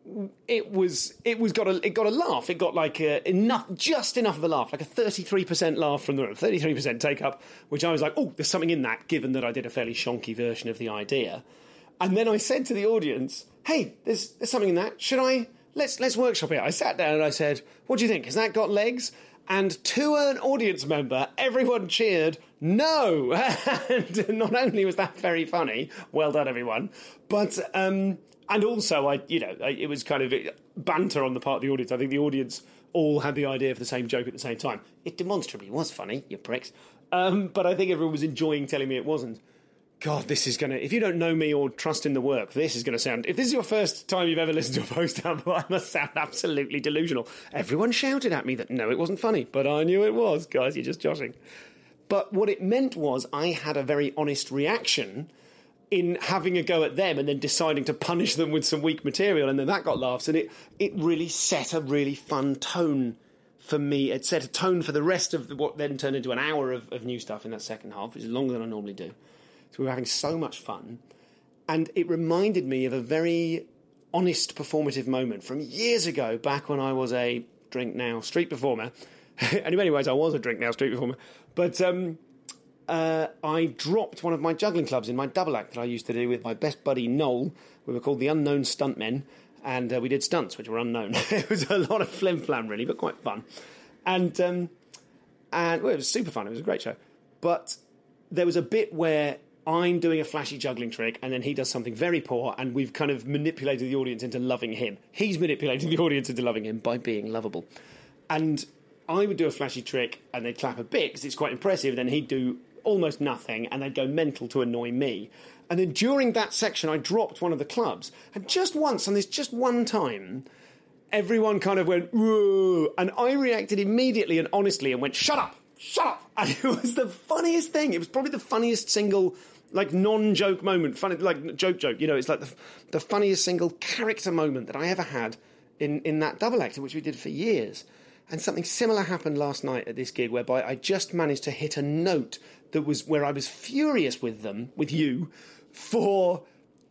it was it was got a it got a laugh. It got like a, enough, just enough of a laugh, like a thirty-three percent laugh from the room, thirty-three percent take up, which I was like, oh, there's something in that, given that I did a fairly shonky version of the idea. And then I said to the audience, hey, there's there's something in that. Should I let's let's workshop it. I sat down and I said, what do you think? Has that got legs? And to an audience member, everyone cheered, no. And not only was that very funny, well done, everyone, but um, and also, I you know, it was kind of banter on the part of the audience. I think the audience all had the idea of the same joke at the same time. It demonstrably was funny, you pricks. Um, but I think everyone was enjoying telling me it wasn't. God, this is going to... If you don't know me or trust in the work, this is going to sound... If this is your first time you've ever listened to a post-amble, I must sound absolutely delusional. Everyone shouted at me that, no, it wasn't funny, but I knew it was. Guys, you're just joshing. But what it meant was I had a very honest reaction in having a go at them and then deciding to punish them with some weak material, and then that got laughs, and it, it really set a really fun tone for me. It set a tone for the rest of the, what then turned into an hour of, of new stuff in that second half, which is longer than I normally do. So we were having so much fun. And it reminded me of a very honest performative moment from years ago, back when I was a Drink Now street performer. And in many ways, I was a Drink Now street performer. But um, uh, I dropped one of my juggling clubs in my double act that I used to do with my best buddy Noel. We were called the Unknown Stuntmen. And uh, we did stunts, which were unknown. It was a lot of flim-flam, really, but quite fun. And, um, and well, it was super fun. It was a great show. But there was a bit where I'm doing a flashy juggling trick, and then he does something very poor, and we've kind of manipulated the audience into loving him. He's manipulating the audience into loving him by being lovable. And I would do a flashy trick, and they'd clap a bit, because it's quite impressive, then he'd do almost nothing, and they'd go mental to annoy me. And then during that section, I dropped one of the clubs, and just once, and there's just one time, everyone kind of went, whoa, and I reacted immediately and honestly and went, shut up, shut up. And it was the funniest thing. It was probably the funniest single... like non-joke moment, funny, like joke joke, you know, it's like the, the funniest single character moment that I ever had in, in that double act, which we did for years. And something similar happened last night at this gig, whereby I just managed to hit a note that was where I was furious with them, with you, for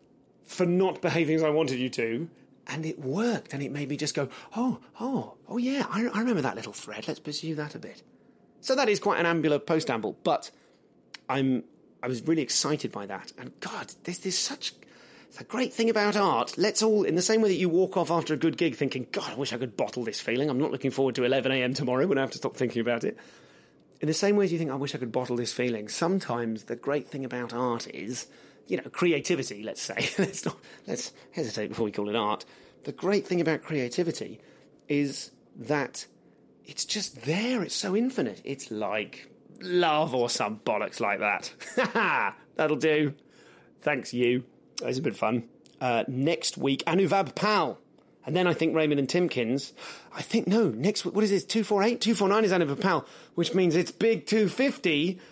for not behaving as I wanted you to, and it worked, and it made me just go, oh, oh, oh yeah, I, I remember that little thread, let's pursue that a bit. So that is quite an ambular post-amble, but I'm... I was really excited by that. And God, this is such it's a great thing about art. Let's all, in the same way that you walk off after a good gig thinking, God, I wish I could bottle this feeling. I'm not looking forward to eleven a.m. tomorrow when I have to stop thinking about it. In the same way as you think, I wish I could bottle this feeling, sometimes the great thing about art is, you know, creativity, let's say. let's not, let's hesitate before we call it art. The great thing about creativity is that it's just there. It's so infinite. It's like love or some bollocks like that. That'll do. Thanks, you. That was a bit fun. Uh, next week, Anuvab Pal. And then I think Raymond and Timkins. I think, no, next week, what is this, two forty-eight? two forty-nine is Anuvab Pal, which means it's big two fifty.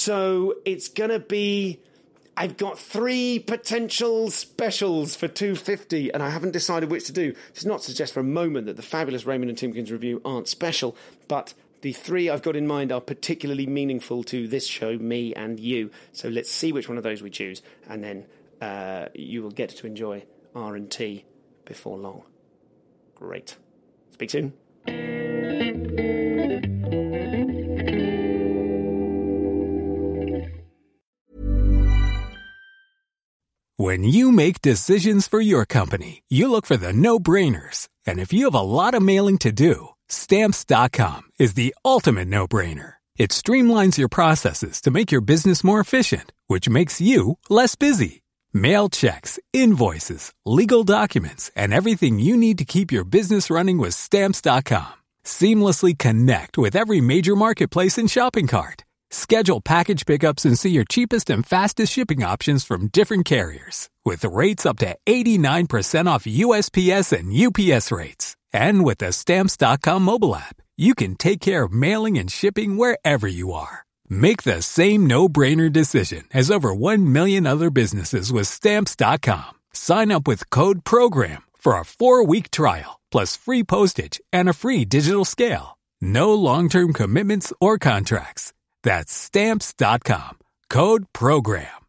So it's going to be... I've got three potential specials for two fifty, and I haven't decided which to do. It does not suggest for a moment that the fabulous Raymond and Timkins review aren't special, but the three I've got in mind are particularly meaningful to this show, me and you. So let's see which one of those we choose, and then uh, you will get to enjoy R and T before long. Great. Speak soon. When you make decisions for your company, you look for the no-brainers. And if you have a lot of mailing to do, Stamps dot com is the ultimate no-brainer. It streamlines your processes to make your business more efficient, which makes you less busy. Mail checks, invoices, legal documents, and everything you need to keep your business running with Stamps dot com. Seamlessly connect with every major marketplace and shopping cart. Schedule package pickups and see your cheapest and fastest shipping options from different carriers, with rates up to eighty-nine percent off U S P S and U P S rates. And with the Stamps dot com mobile app, you can take care of mailing and shipping wherever you are. Make the same no-brainer decision as over one million other businesses with Stamps dot com. Sign up with code PROGRAM for a four-week trial, plus free postage and a free digital scale. No long-term commitments or contracts. That's Stamps dot com. Code PROGRAM.